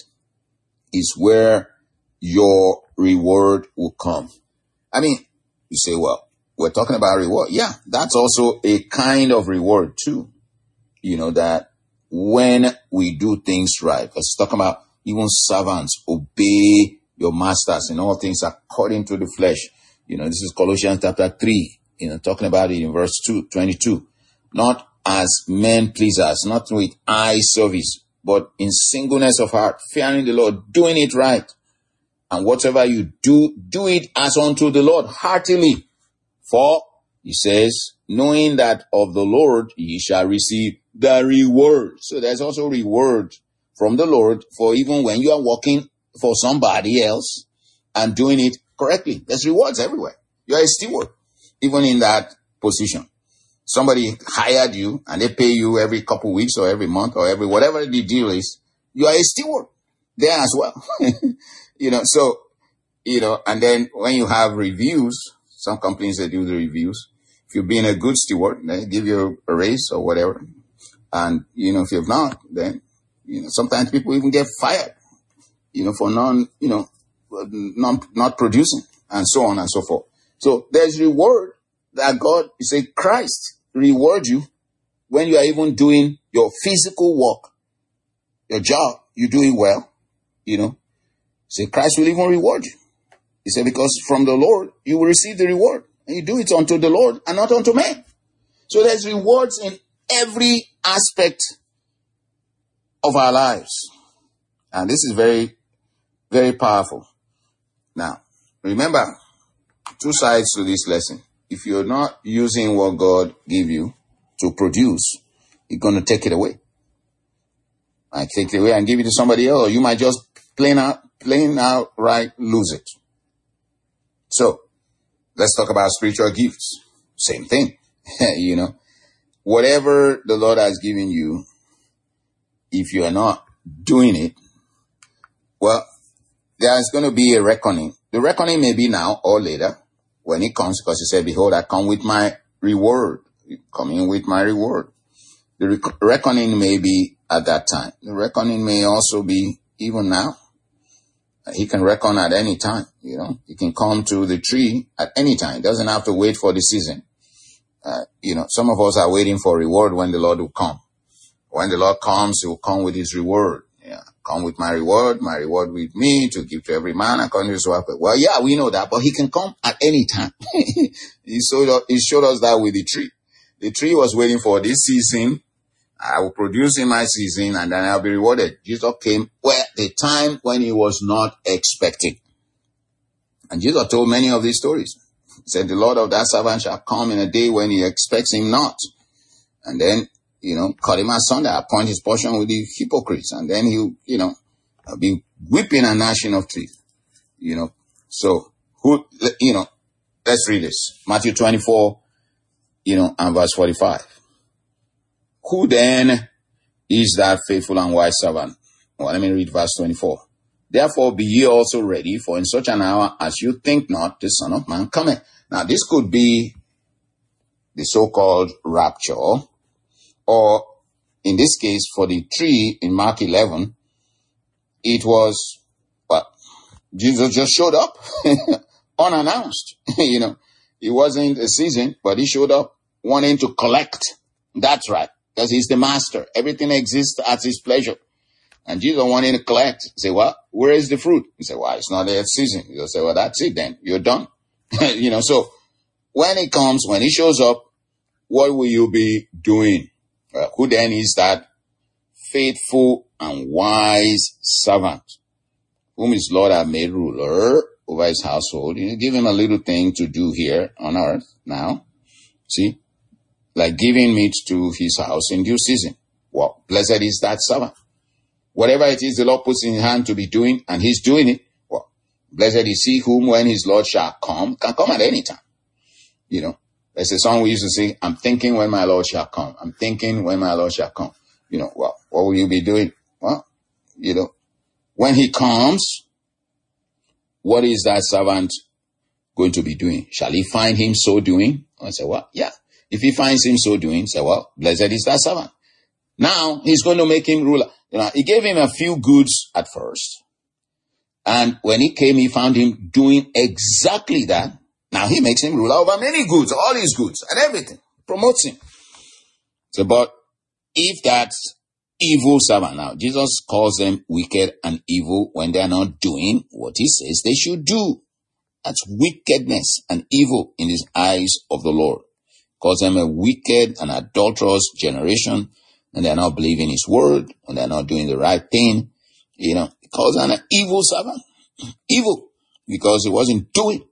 Speaker 1: is where your reward will come. I mean, you say, well, we're talking about reward. Yeah, that's also a kind of reward too. You know, that when we do things right, because talking about even servants, obey your masters in all things according to the flesh. You know, this is Colossians chapter three, you know, talking about it in verse two, twenty-two. Not as men pleasers, not with eye service, but in singleness of heart, fearing the Lord, doing it right. And whatever you do, do it as unto the Lord heartily. For, he says, knowing that of the Lord ye shall receive the reward. So there's also reward from the Lord for even when you are working for somebody else and doing it correctly. There's rewards everywhere. You're a steward, even in that position. Somebody hired you and they pay you every couple weeks or every month or every whatever the deal is. You are a steward there as well. You know, so, you know, and then when you have reviews, some companies that do the reviews, if you've been a good steward, they give you a raise or whatever. And, you know, if you've not, then, you know, sometimes people even get fired, you know, for non, you know, non, not producing and so on and so forth. So there's reward that God, you say, Christ reward you when you are even doing your physical work, your job, you do it well, you know, say Christ will even reward you. He said, because from the Lord, you will receive the reward. And you do it unto the Lord and not unto men. So there's rewards in every aspect of our lives. And this is very, very powerful. Now, remember, two sides to this lesson. If you're not using what God gave you to produce, He's going to take it away. I take it away and give it to somebody else, or you might just plain out, plain out right lose it. So, let's talk about spiritual gifts. Same thing. You know, whatever the Lord has given you, if you are not doing it, well, there's going to be a reckoning. The reckoning may be now or later when it comes, because He said, behold, I come with my reward. Coming with my reward. The rec- reckoning may be at that time. The reckoning may also be even now. He can reckon at any time, you know. He can come to the tree at any time. He doesn't have to wait for the season. Uh, you know, some of us are waiting for reward when the Lord will come. When the Lord comes, He will come with His reward. Yeah, come with my reward, my reward with me to give to every man according to his work. Well, yeah, we know that, but He can come at any time. he, showed, he showed us that with the tree. The tree was waiting for this season. I will produce in my season and then I'll be rewarded. Jesus came where the time when He was not expecting. And Jesus told many of these stories. He said, the Lord of that servant shall come in a day when he expects him not. And then, you know, cut him asunder, appoint his portion with the hypocrites. And then he'll, you know, be weeping and gnashing of teeth. You know, so who, you know, let's read this. Matthew twenty-four, you know, and verse forty-five. Who then is that faithful and wise servant? Well, let me read verse twenty-four. Therefore be ye also ready, for in such an hour as you think not, the Son of Man cometh. Now this could be the so-called rapture, or in this case for the tree in Mark eleven, it was, well, Jesus just showed up unannounced. You know, it wasn't a season, but He showed up wanting to collect. That's right. Because He's the master. Everything exists at His pleasure. And Jesus wanted to collect. He said, well, where is the fruit? He said, well, it's not yet season. He'll say, well, that's it then. You're done. You know, so when He comes, when He shows up, what will you be doing? Well, who then is that faithful and wise servant whom His Lord hath made ruler over His household? You know, give him a little thing to do here on earth now. See? Like giving meat to his house in due season. Well, blessed is that servant. Whatever it is the Lord puts in his hand to be doing, and he's doing it, well, blessed is he whom when his Lord shall come, can come at any time. You know, there's a song we used to sing, I'm thinking when my Lord shall come. I'm thinking when my Lord shall come. You know, well, what will you be doing? Well, you know, when He comes, what is that servant going to be doing? Shall he find him so doing? I say, well, yeah. If he finds him so doing, say, well, blessed is that servant. Now, He's going to make him ruler. You know, He gave him a few goods at first. And when he came, He found him doing exactly that. Now, He makes him ruler over many goods, all his goods and everything. Promotes him. So, but if that's evil servant, now, Jesus calls them wicked and evil when they are not doing what He says they should do. That's wickedness and evil in His eyes of the Lord. Calls them a wicked and adulterous generation, and they're not believing His word, and they're not doing the right thing. You know, He calls them an evil servant. Evil, because He wasn't doing.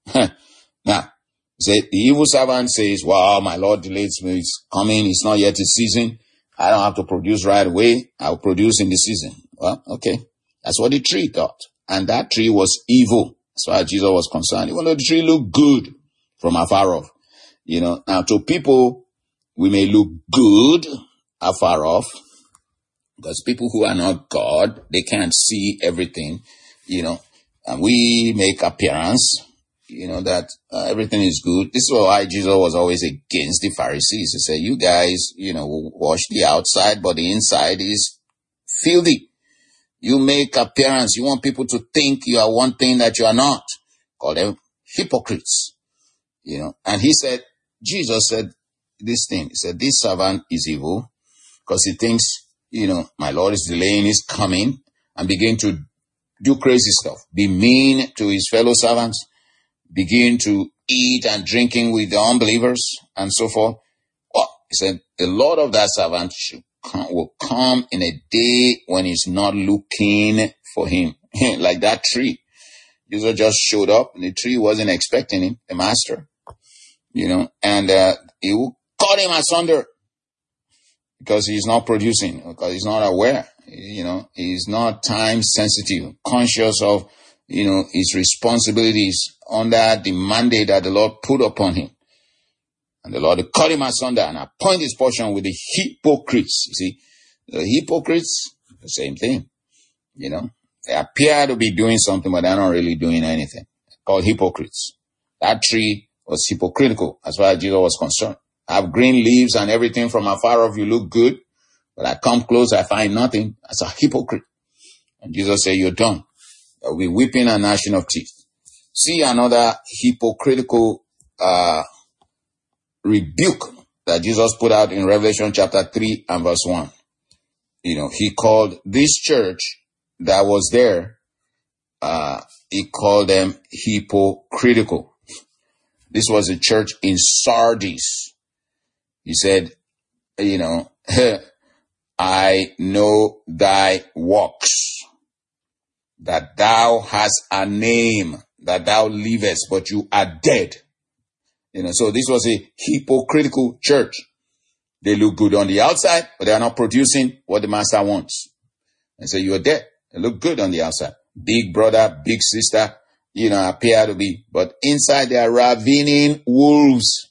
Speaker 1: Now, say the evil servant says, well, my Lord delays me, it's coming, it's not yet the season. I don't have to produce right away. I'll produce in the season. Well, okay. That's what the tree thought. And that tree was evil, as far as Jesus was concerned. Even though the tree looked good from afar off. You know, now to people, we may look good afar off, because people who are not God, they can't see everything, you know, and we make appearance, you know, that uh, everything is good. This is why Jesus was always against the Pharisees. He said, you guys, you know, wash the outside, but the inside is filthy. You make appearance. You want people to think you are one thing that you are not. Call them hypocrites, you know, and He said, Jesus said this thing. He said, this servant is evil because he thinks you know, my Lord is delaying his coming, and begin to do crazy stuff, be mean to his fellow servants, begin to eat and drinking with the unbelievers and so forth. Well, he said, the Lord of that servant should come, will come in a day when he's not looking for him. Like that tree. Jesus just showed up and the tree wasn't expecting him, the master, you know, and uh, he will cut him asunder because he's not producing, because he's not aware, you know, he's not time sensitive, conscious of, you know, his responsibilities under the mandate that the Lord put upon him. And the Lord will cut him asunder and appoint his portion with the hypocrites. You see, the hypocrites, the same thing, you know. They appear to be doing something, but they're not really doing anything. Called hypocrites. That tree was hypocritical as far as Jesus was concerned. I have green leaves and everything from afar off, you look good. But I come close, I find nothing. That's a hypocrite. And Jesus said, you're done. There will be weeping and gnashing of teeth. See another hypocritical uh, rebuke that Jesus put out in Revelation chapter three and verse one. You know, he called this church that was there, uh, he called them hypocritical. This was a church in Sardis. He said, you know, I know thy works, that thou hast a name, that thou livest, but you are dead. You know, so this was a hypocritical church. They look good on the outside, but they are not producing what the master wants. And so you are dead. They look good on the outside. Big brother, big sister, you know, appear to be. But inside they are ravening wolves.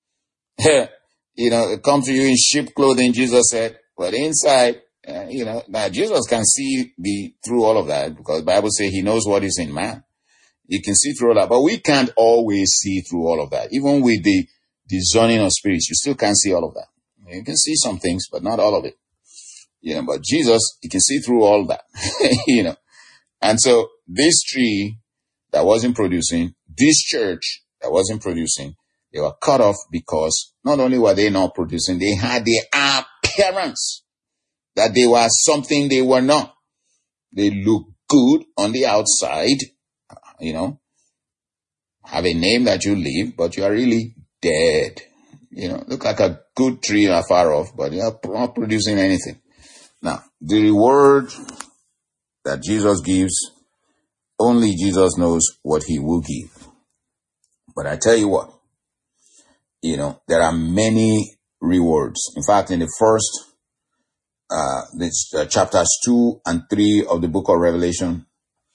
Speaker 1: You know, it comes to you in sheep clothing, Jesus said. But inside, uh, you know, now Jesus can see the through all of that because the Bible says he knows what is in man. He can see through all that. But we can't always see through all of that. Even with the discerning of spirits, you still can't see all of that. You can see some things, but not all of it. You know, but Jesus, he can see through all that, you know. And so this tree that wasn't producing, this church that wasn't producing, they were cut off because not only were they not producing, they had the appearance that they were something they were not. They look good on the outside, you know, have a name that you live, but you are really dead. You know, look like a good tree afar off, but you're not producing anything. Now, the reward that Jesus gives, only Jesus knows what he will give. But I tell you what, you know, there are many rewards. In fact, in the first, uh, this, uh, chapters two and three of the book of Revelation,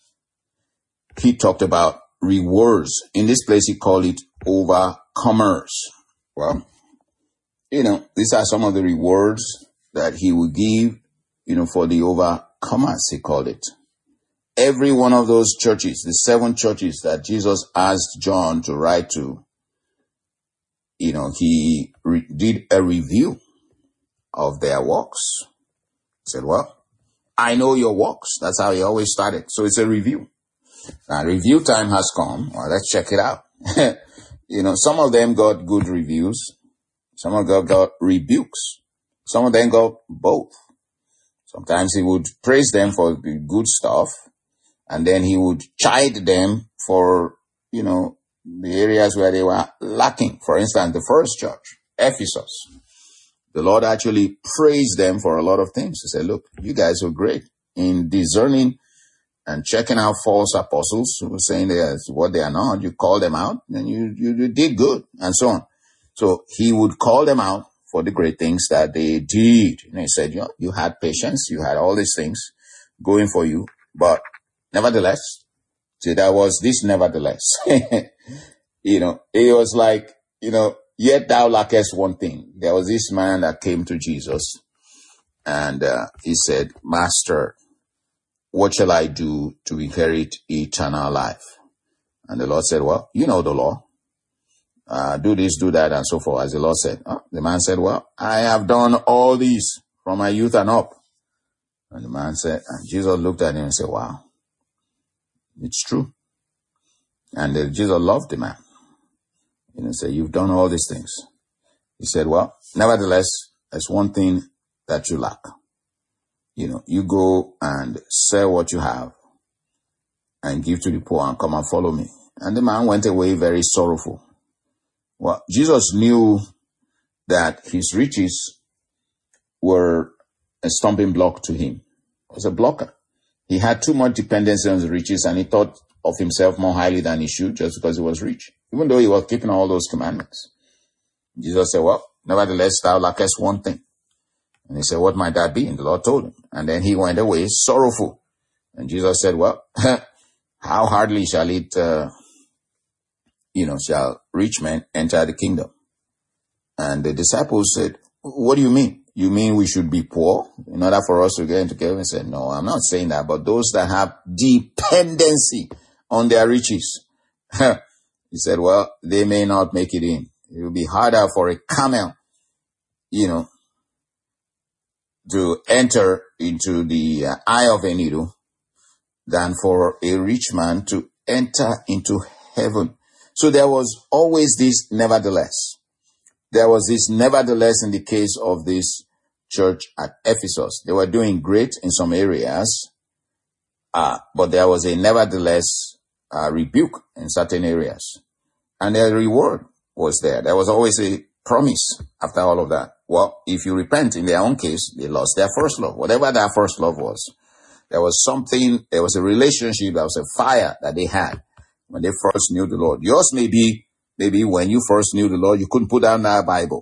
Speaker 1: he talked about rewards. In this place, he called it overcomers. Well, you know, these are some of the rewards that he will give, you know, for the overcomers, he called it. Every one of those churches, the seven churches that Jesus asked John to write to, you know, he re- did a review of their works. He said, well, I know your works. That's how he always started. So it's a review. Now, review time has come. Well, let's check it out. You know, some of them got good reviews. Some of them got rebukes. Some of them got both. Sometimes he would praise them for the good stuff, and then he would chide them for, you know, the areas where they were lacking. For instance, the first church, Ephesus. The Lord actually praised them for a lot of things. He said, look, you guys are great in discerning and checking out false apostles who were saying they are what they are not. You call them out and you, you, you did good and so on. So he would call them out for the great things that they did. And he said, you know, you had patience, you had all these things going for you, but nevertheless, see, that was this nevertheless. You know, it was like, you know, yet thou lackest one thing. There was this man that came to Jesus and uh, he said, Master, what shall I do to inherit eternal life? And the Lord said, well, you know the law. Uh, do this, do that, and so forth, as the Lord said. Oh, the man said, well, I have done all these from my youth and up. And the man said, and Jesus looked at him and said, wow, it's true. And uh, Jesus loved the man. You know, said, you've done all these things. He said, well, nevertheless, there's one thing that you lack. you know, you go and sell what you have and give to the poor and come and follow me. And the man went away very sorrowful. Well, Jesus knew that his riches were a stumbling block to him. It was a blocker. He had too much dependency on his riches, and he thought of himself more highly than he should just because he was rich, even though he was keeping all those commandments. Jesus said, well, nevertheless, thou lackest one thing. And he said, what might that be? And the Lord told him. And then he went away sorrowful. And Jesus said, well, how hardly shall it, uh, you know, shall rich men enter the kingdom? And the disciples said, what do you mean? You mean we should be poor in order for us to get into heaven? He said, no, I'm not saying that, but those that have dependency on their riches. He said, well, they may not make it in. It will be harder for a camel, you know, to enter into the uh, eye of a needle than for a rich man to enter into heaven. So there was always this nevertheless. There was this nevertheless in the case of this church at Ephesus. They were doing great in some areas, uh, but there was a nevertheless uh, rebuke in certain areas. And their reward was there. There was always a promise after all of that. Well, if you repent, in their own case, they lost their first love. Whatever their first love was, there was something, there was a relationship, there was a fire that they had when they first knew the Lord. Yours may be, maybe when you first knew the Lord, you couldn't put down that Bible,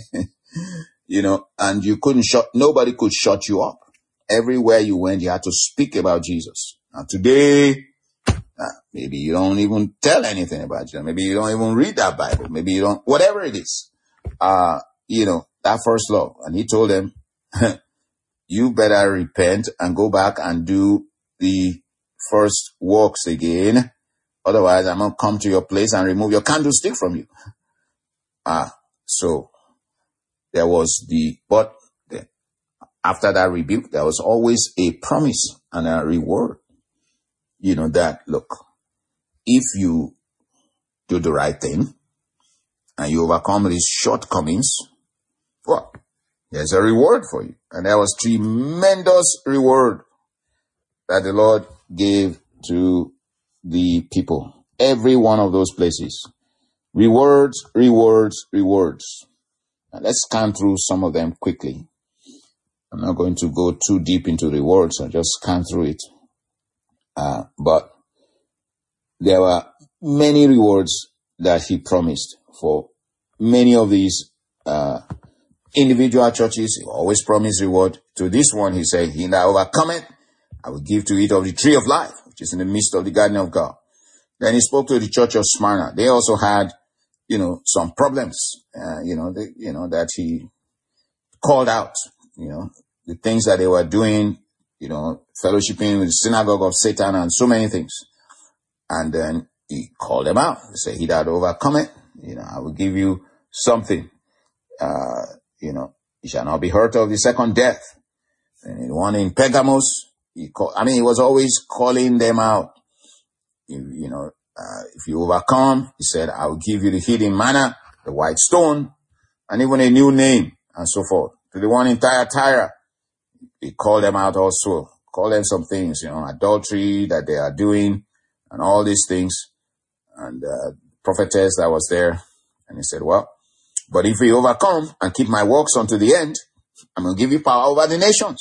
Speaker 1: you know, and you couldn't shut, nobody could shut you up. Everywhere you went, you had to speak about Jesus. Now today, uh, maybe you don't even tell anything about Jesus. Maybe you don't even read that Bible. Maybe you don't, whatever it is, uh, you know, that first love. And he told them, you better repent and go back and do the first works again. Otherwise, I'm going to come to your place and remove your candlestick from you. Ah, so there was the, but the, after that rebuke, there was always a promise and a reward. You know that, look, if you do the right thing and you overcome these shortcomings, well, there's a reward for you. And there was tremendous reward that the Lord gave to the people. Every one of those places. Rewards, rewards, rewards. And let's scan through some of them quickly. I'm not going to go too deep into rewards. I'll just scan through it. Uh, but there were many rewards that he promised for many of these uh individual churches. He always promised reward. To this one, he said, he that overcometh, I will give to eat of the tree of life, which is in the midst of the garden of God. Then he spoke to the church of Smyrna. They also had, you know, some problems, uh, you know, they, you know, that he called out, you know, the things that they were doing, you know, fellowshipping with the synagogue of Satan and so many things. And then he called them out. He said, he that overcometh, you know, I will give you something, uh, you know, he shall not be hurt of the second death. And the one in Pergamos, he called, I mean, he was always calling them out. You, you know, uh, if you overcome, he said, I will give you the hidden manna, the white stone, and even a new name, and so forth. To the one in Thyatira, he called them out also, called them some things, you know, adultery that they are doing, and all these things. And uh, prophetess that was there, and he said, well, but if you overcome and keep my works unto the end, I'm going to give you power over the nations.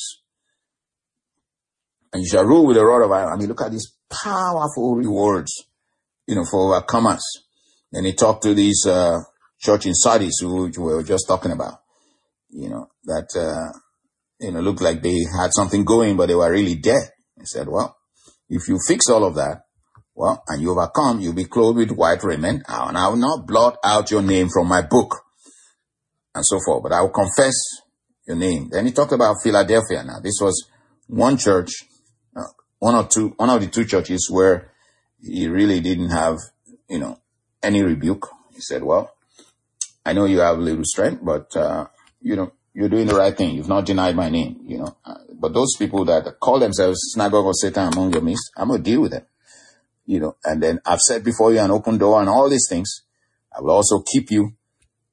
Speaker 1: And you shall rule with a rod of iron. I mean, look at these powerful rewards, you know, for overcomers. Then he talked to this uh, church in Sardis, who we were just talking about, you know, that, uh, you know, looked like they had something going, but they were really dead. He said, well, if you fix all of that, well, and you overcome, you'll be clothed with white raiment, and I will not blot out your name from my book, and so forth, but I will confess your name. Then he talked about Philadelphia. Now, this was one church, uh, one or two, one of the two churches where he really didn't have, you know, any rebuke. He said, well, I know you have a little strength, but, uh, you know, you're doing the right thing. You've not denied my name, you know. Uh, but those people that call themselves synagogue of Satan among your midst, I'm going to deal with them, you know. And then I've set before you an open door and all these things. I will also keep you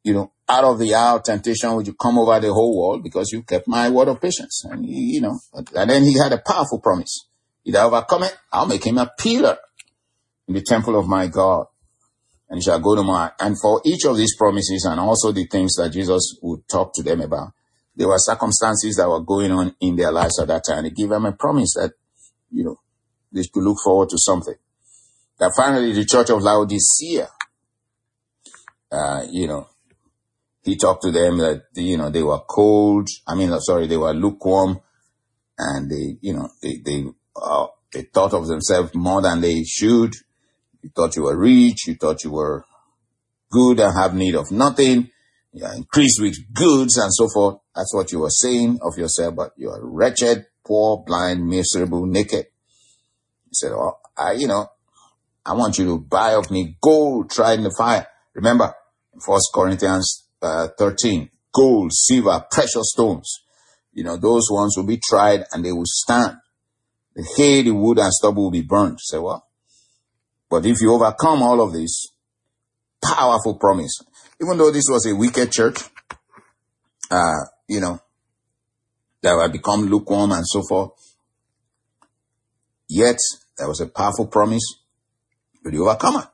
Speaker 1: you know, out of the hour temptation which you come over the whole world because you kept my word of patience. And, you know, and then he had a powerful promise. If I overcome it, I'll make him a pillar in the temple of my God. And he shall go no more. And for each of these promises and also the things that Jesus would talk to them about, there were circumstances that were going on in their lives at that time. He gave them a promise that, you know, they could look forward to something. That finally the church of Laodicea, uh, you know, he talked to them that, you know, they were cold. I mean, sorry, they were lukewarm, and they, you know, they, they, uh, they thought of themselves more than they should. You thought you were rich. You thought you were good and have need of nothing. You are increased with goods and so forth. That's what you were saying of yourself, but you are wretched, poor, blind, miserable, naked. He said, oh, I, you know, I want you to buy of me gold tried in the fire. Remember, First Corinthians uh, thirteen, gold, silver, precious stones. You know, those ones will be tried and they will stand. The hay, the wood, and stubble will be burned. Say, well, but if you overcome all of this, powerful promise. Even though this was a wicked church, uh, you know, that had become lukewarm and so forth, yet there was a powerful promise to the overcomer.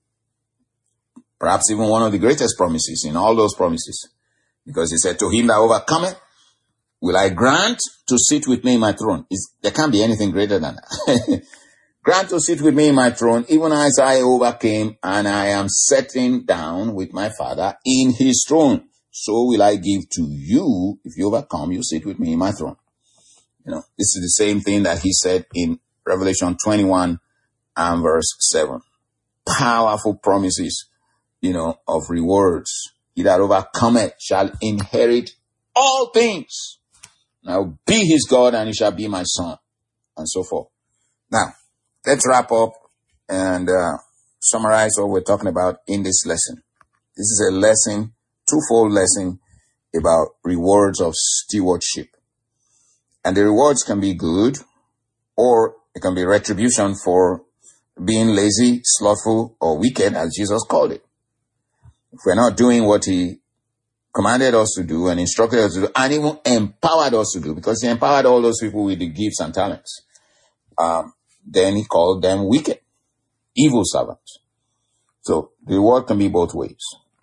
Speaker 1: Perhaps even one of the greatest promises in all those promises. Because he said, to him that overcometh, will I grant to sit with me in my throne. It's, there can't be anything greater than that. Grant to sit with me in my throne, even as I overcame, and I am sitting down with my Father in his throne. So will I give to you, if you overcome, you sit with me in my throne. You know, this is the same thing that he said in Revelation twenty-one and verse seven. Powerful promises, you know, of rewards. He that overcometh shall inherit all things. And I will be his God, and he shall be my son, and so forth. Now, let's wrap up and uh, summarize what we're talking about in this lesson. This is a lesson, twofold lesson about rewards of stewardship. And the rewards can be good, or it can be retribution for being lazy, slothful, or wicked, as Jesus called it. If we're not doing what he commanded us to do and instructed us to do, and even empowered us to do, because he empowered all those people with the gifts and talents, um, then he called them wicked, evil servants. So the reward can be both ways.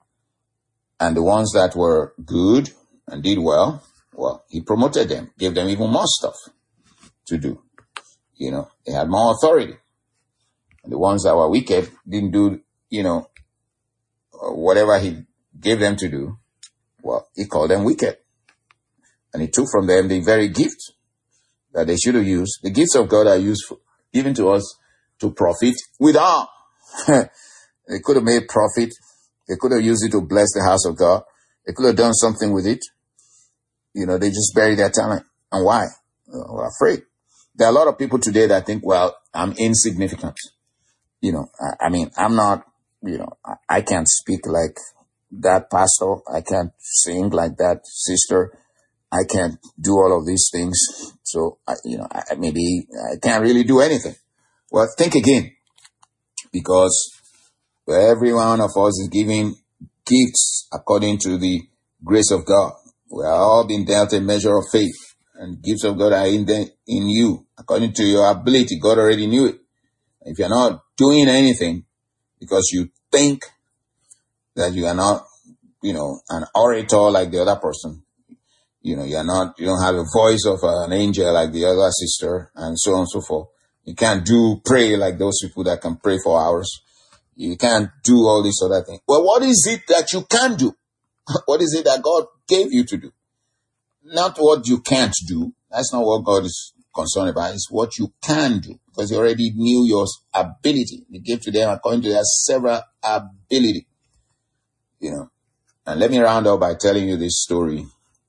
Speaker 1: And the ones that were good and did well, well, he promoted them, gave them even more stuff to do. You know, they had more authority. And the ones that were wicked didn't do, you know, whatever he gave them to do. Well, he called them wicked. And he took from them the very gift that they should have used. The gifts of God are useful, given to us to profit without. They could have made profit. They could have used it to bless the house of God. They could have done something with it. You know, they just buried their talent. And why? Well, we're afraid. There are a lot of people today that think, well, I'm insignificant. You know, I, I mean, I'm not, you know, I, I can't speak like that pastor. I can't sing like that sister. I can't do all of these things. So, I, you know, I, maybe I can't really do anything. Well, think again, because every one of us is giving gifts according to the grace of God. We are all being dealt a measure of faith, and gifts of God are in the, in you according to your ability. God already knew it. If you're not doing anything because you think that you are not, you know, an orator like the other person, you know, you're not, you don't have a voice of an angel like the other sister, and so on and so forth. You can't do pray like those people that can pray for hours. You can't do all these other things. Well, what is it that you can do? What is it that God gave you to do? Not what you can't do. That's not what God is concerned about. It's what you can do, because He already knew your ability. He gave to them according to their several ability. You know. And let me round up by telling you this story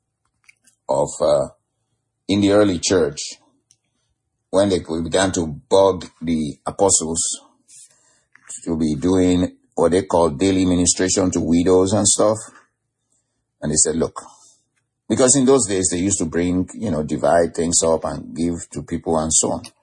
Speaker 1: of uh, in the early church, when they began to bug the apostles to be doing what they call daily ministration to widows and stuff. And they said, look, because in those days they used to bring, you know, divide things up and give to people and so on.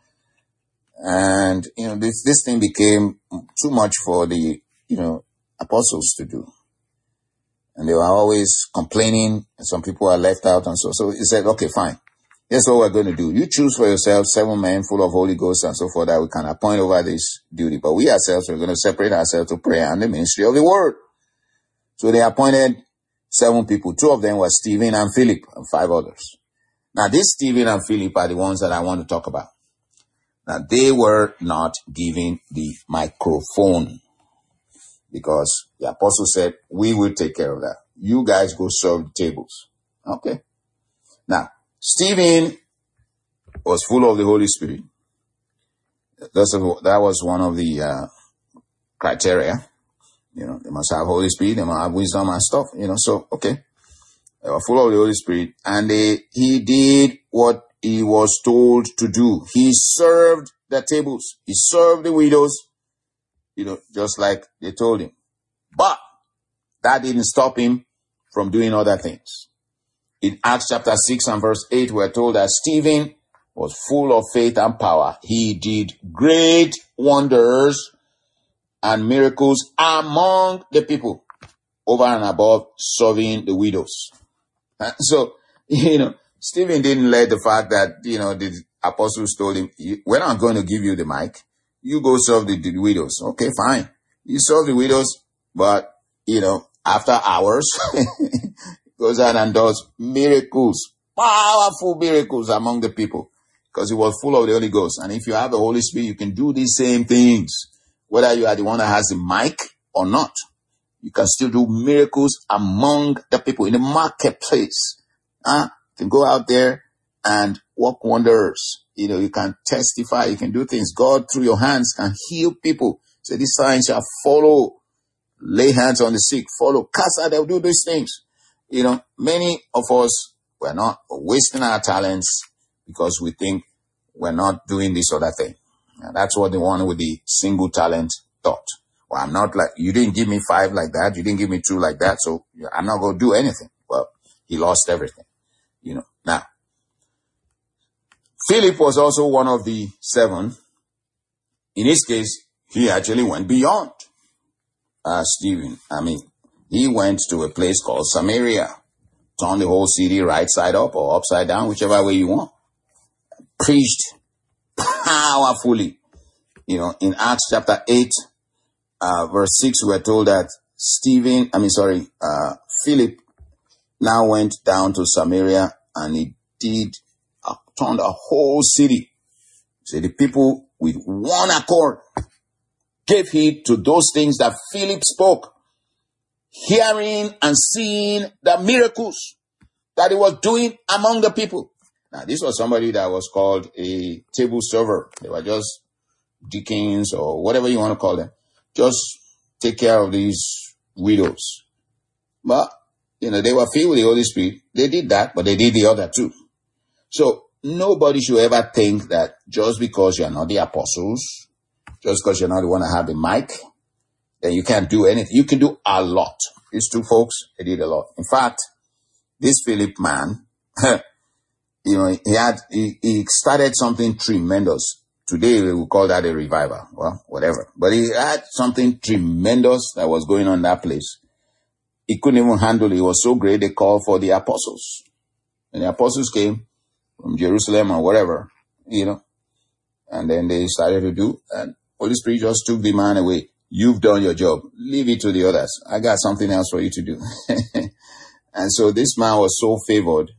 Speaker 1: And, you know, this, this thing became too much for the, you know, apostles to do. And they were always complaining, and some people are left out and so. So he said, okay, fine. Here's what we're going to do. You choose for yourself seven men full of Holy Ghost and so forth that we can appoint over this duty. But we ourselves are going to separate ourselves to prayer and the ministry of the word. So they appointed seven people. Two of them were Stephen and Philip and five others. Now, this Stephen and Philip are the ones that I want to talk about. Now, they were not given the microphone because the apostle said, we will take care of that. You guys go serve the tables. Okay. Now, Stephen was full of the Holy Spirit. That's a, that was one of the uh, criteria. You know, they must have Holy Spirit, they must have wisdom and stuff, you know, so, okay. They were full of the Holy Spirit, and they, he did what he was told to do. He served the tables. He served the widows, you know, just like they told him. But that didn't stop him from doing other things. In Acts chapter six and verse eight, we're told that Stephen was full of faith and power. He did great wonders and miracles among the people, over and above serving the widows. So, you know, Stephen didn't let the fact that, you know, the apostles told him, we're not going to give you the mic. You go serve the, the widows. Okay, fine. You serve the widows, but, you know, after hours, goes out and does miracles, powerful miracles among the people, because he was full of the Holy Ghost. And if you have the Holy Spirit, you can do these same things, whether you are the one that has the mic or not. You can still do miracles among the people in the marketplace. Huh? You can go out there and work wonders. You know, you can testify. You can do things. God, through your hands, can heal people. So these signs shall follow. Lay hands on the sick. Follow. Cast out. They'll do these things. You know, many of us, we're not wasting our talents because we think we're not doing this other thing. And that's what the one with the single talent thought. Well, I'm not like, you didn't give me five like that. You didn't give me two like that. So I'm not going to do anything. Well, he lost everything, you know. Now, Philip was also one of the seven. In his case, he actually went beyond uh, Stephen. I mean, he went to a place called Samaria, turned the whole city right side up or upside down, whichever way you want. Preached powerfully. You know, in Acts chapter eight, Uh, verse six, we're told that Stephen, I mean, sorry, uh, Philip now went down to Samaria and he did, uh, turned a whole city. So the people with one accord gave heed to those things that Philip spoke, hearing and seeing the miracles that he was doing among the people. Now, this was somebody that was called a table server. They were just deacons or whatever you want to call them. Just take care of these widows. But, you know, they were filled with the Holy Spirit. They did that, but they did the other too. So nobody should ever think that just because you're not the apostles, just because you're not the one that have the mic, then you can't do anything. You can do a lot. These two folks, they did a lot. In fact, this Philip man, you know, he had, he, he started something tremendous. Today, we would call that a revival. Well, whatever. But he had something tremendous that was going on in that place. He couldn't even handle it. It was so great, they called for the apostles. And the apostles came from Jerusalem or whatever, you know. And then they started to do. And Holy Spirit just took the man away. You've done your job. Leave it to the others. I got something else for you to do. And so this man was so favored.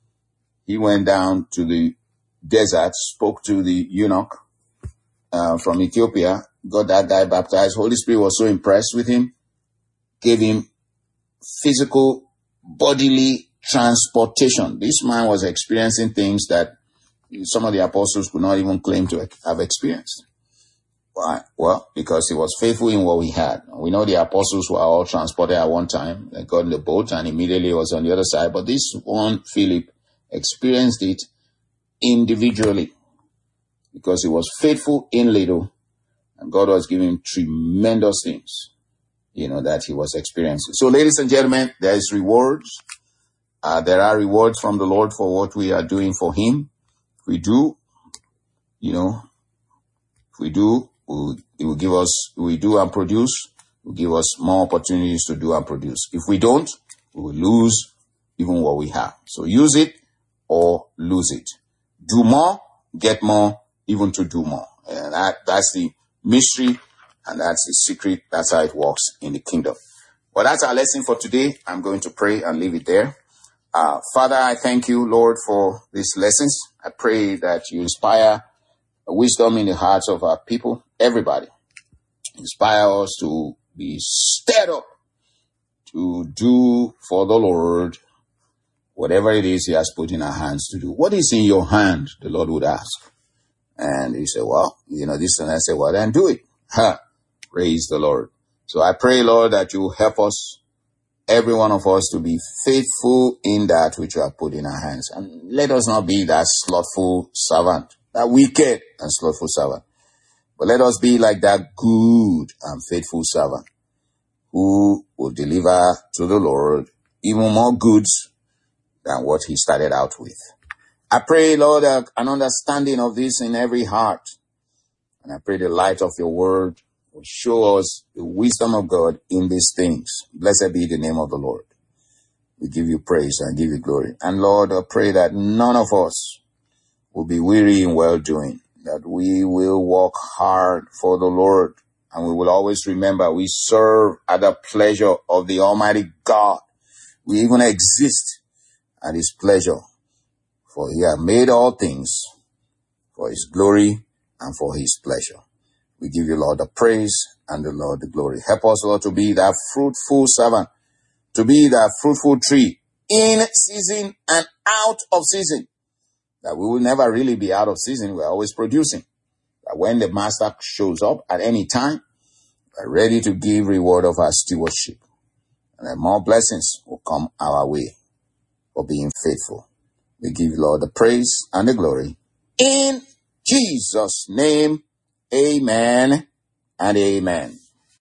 Speaker 1: He went down to the desert, spoke to the eunuch uh, from Ethiopia, got that guy baptized. Holy Spirit was so impressed with him, gave him physical, bodily transportation. This man was experiencing things that some of the apostles could not even claim to have experienced. Why? Well, because he was faithful in what he had. We know the apostles were all transported at one time. They got in the boat and immediately was on the other side. But this one, Philip, experienced it individually because he was faithful in little and God was giving him tremendous things, you know, that he was experiencing. So, ladies and gentlemen, there is rewards. Uh, there are rewards from the Lord for what we are doing for him. If we do, you know, if we do, we'll, it will give us, we do and produce, will give us more opportunities to do and produce. If we don't, we will lose even what we have. So use it or lose it. Do more, get more, even to do more. And that, that's the mystery and that's the secret. That's how it works in the kingdom. Well, that's our lesson for today. I'm going to pray and leave it there. Uh, Father, I thank you, Lord, for these lessons. I pray that you inspire wisdom in the hearts of our people, everybody. Inspire us to be stirred up to do for the Lord whatever it is he has put in our hands to do. What is in your hand? The Lord would ask. And he said, well, you know, this and I said, well, then do it. Ha! Praise the Lord. So I pray, Lord, that you help us, every one of us, to be faithful in that which you have put in our hands. And let us not be that slothful servant, that wicked and slothful servant. But let us be like that good and faithful servant who will deliver to the Lord even more goods than what he started out with. I pray, Lord, uh, an understanding of this in every heart. And I pray the light of your word will show us the wisdom of God in these things. Blessed be the name of the Lord. We give you praise and give you glory. And Lord, I pray that none of us will be weary in well-doing, that we will work hard for the Lord. And we will always remember we serve at the pleasure of the Almighty God. We even exist at his pleasure. For he has made all things for his glory and for his pleasure. We give you, Lord, the praise and the Lord the glory. Help us, Lord, to be that fruitful servant, to be that fruitful tree in season and out of season. That we will never really be out of season. We're always producing. That when the master shows up at any time, we're ready to give reward of our stewardship. And that more blessings will come our way for being faithful. We give Lord the praise and the glory. In Jesus' name, amen and amen.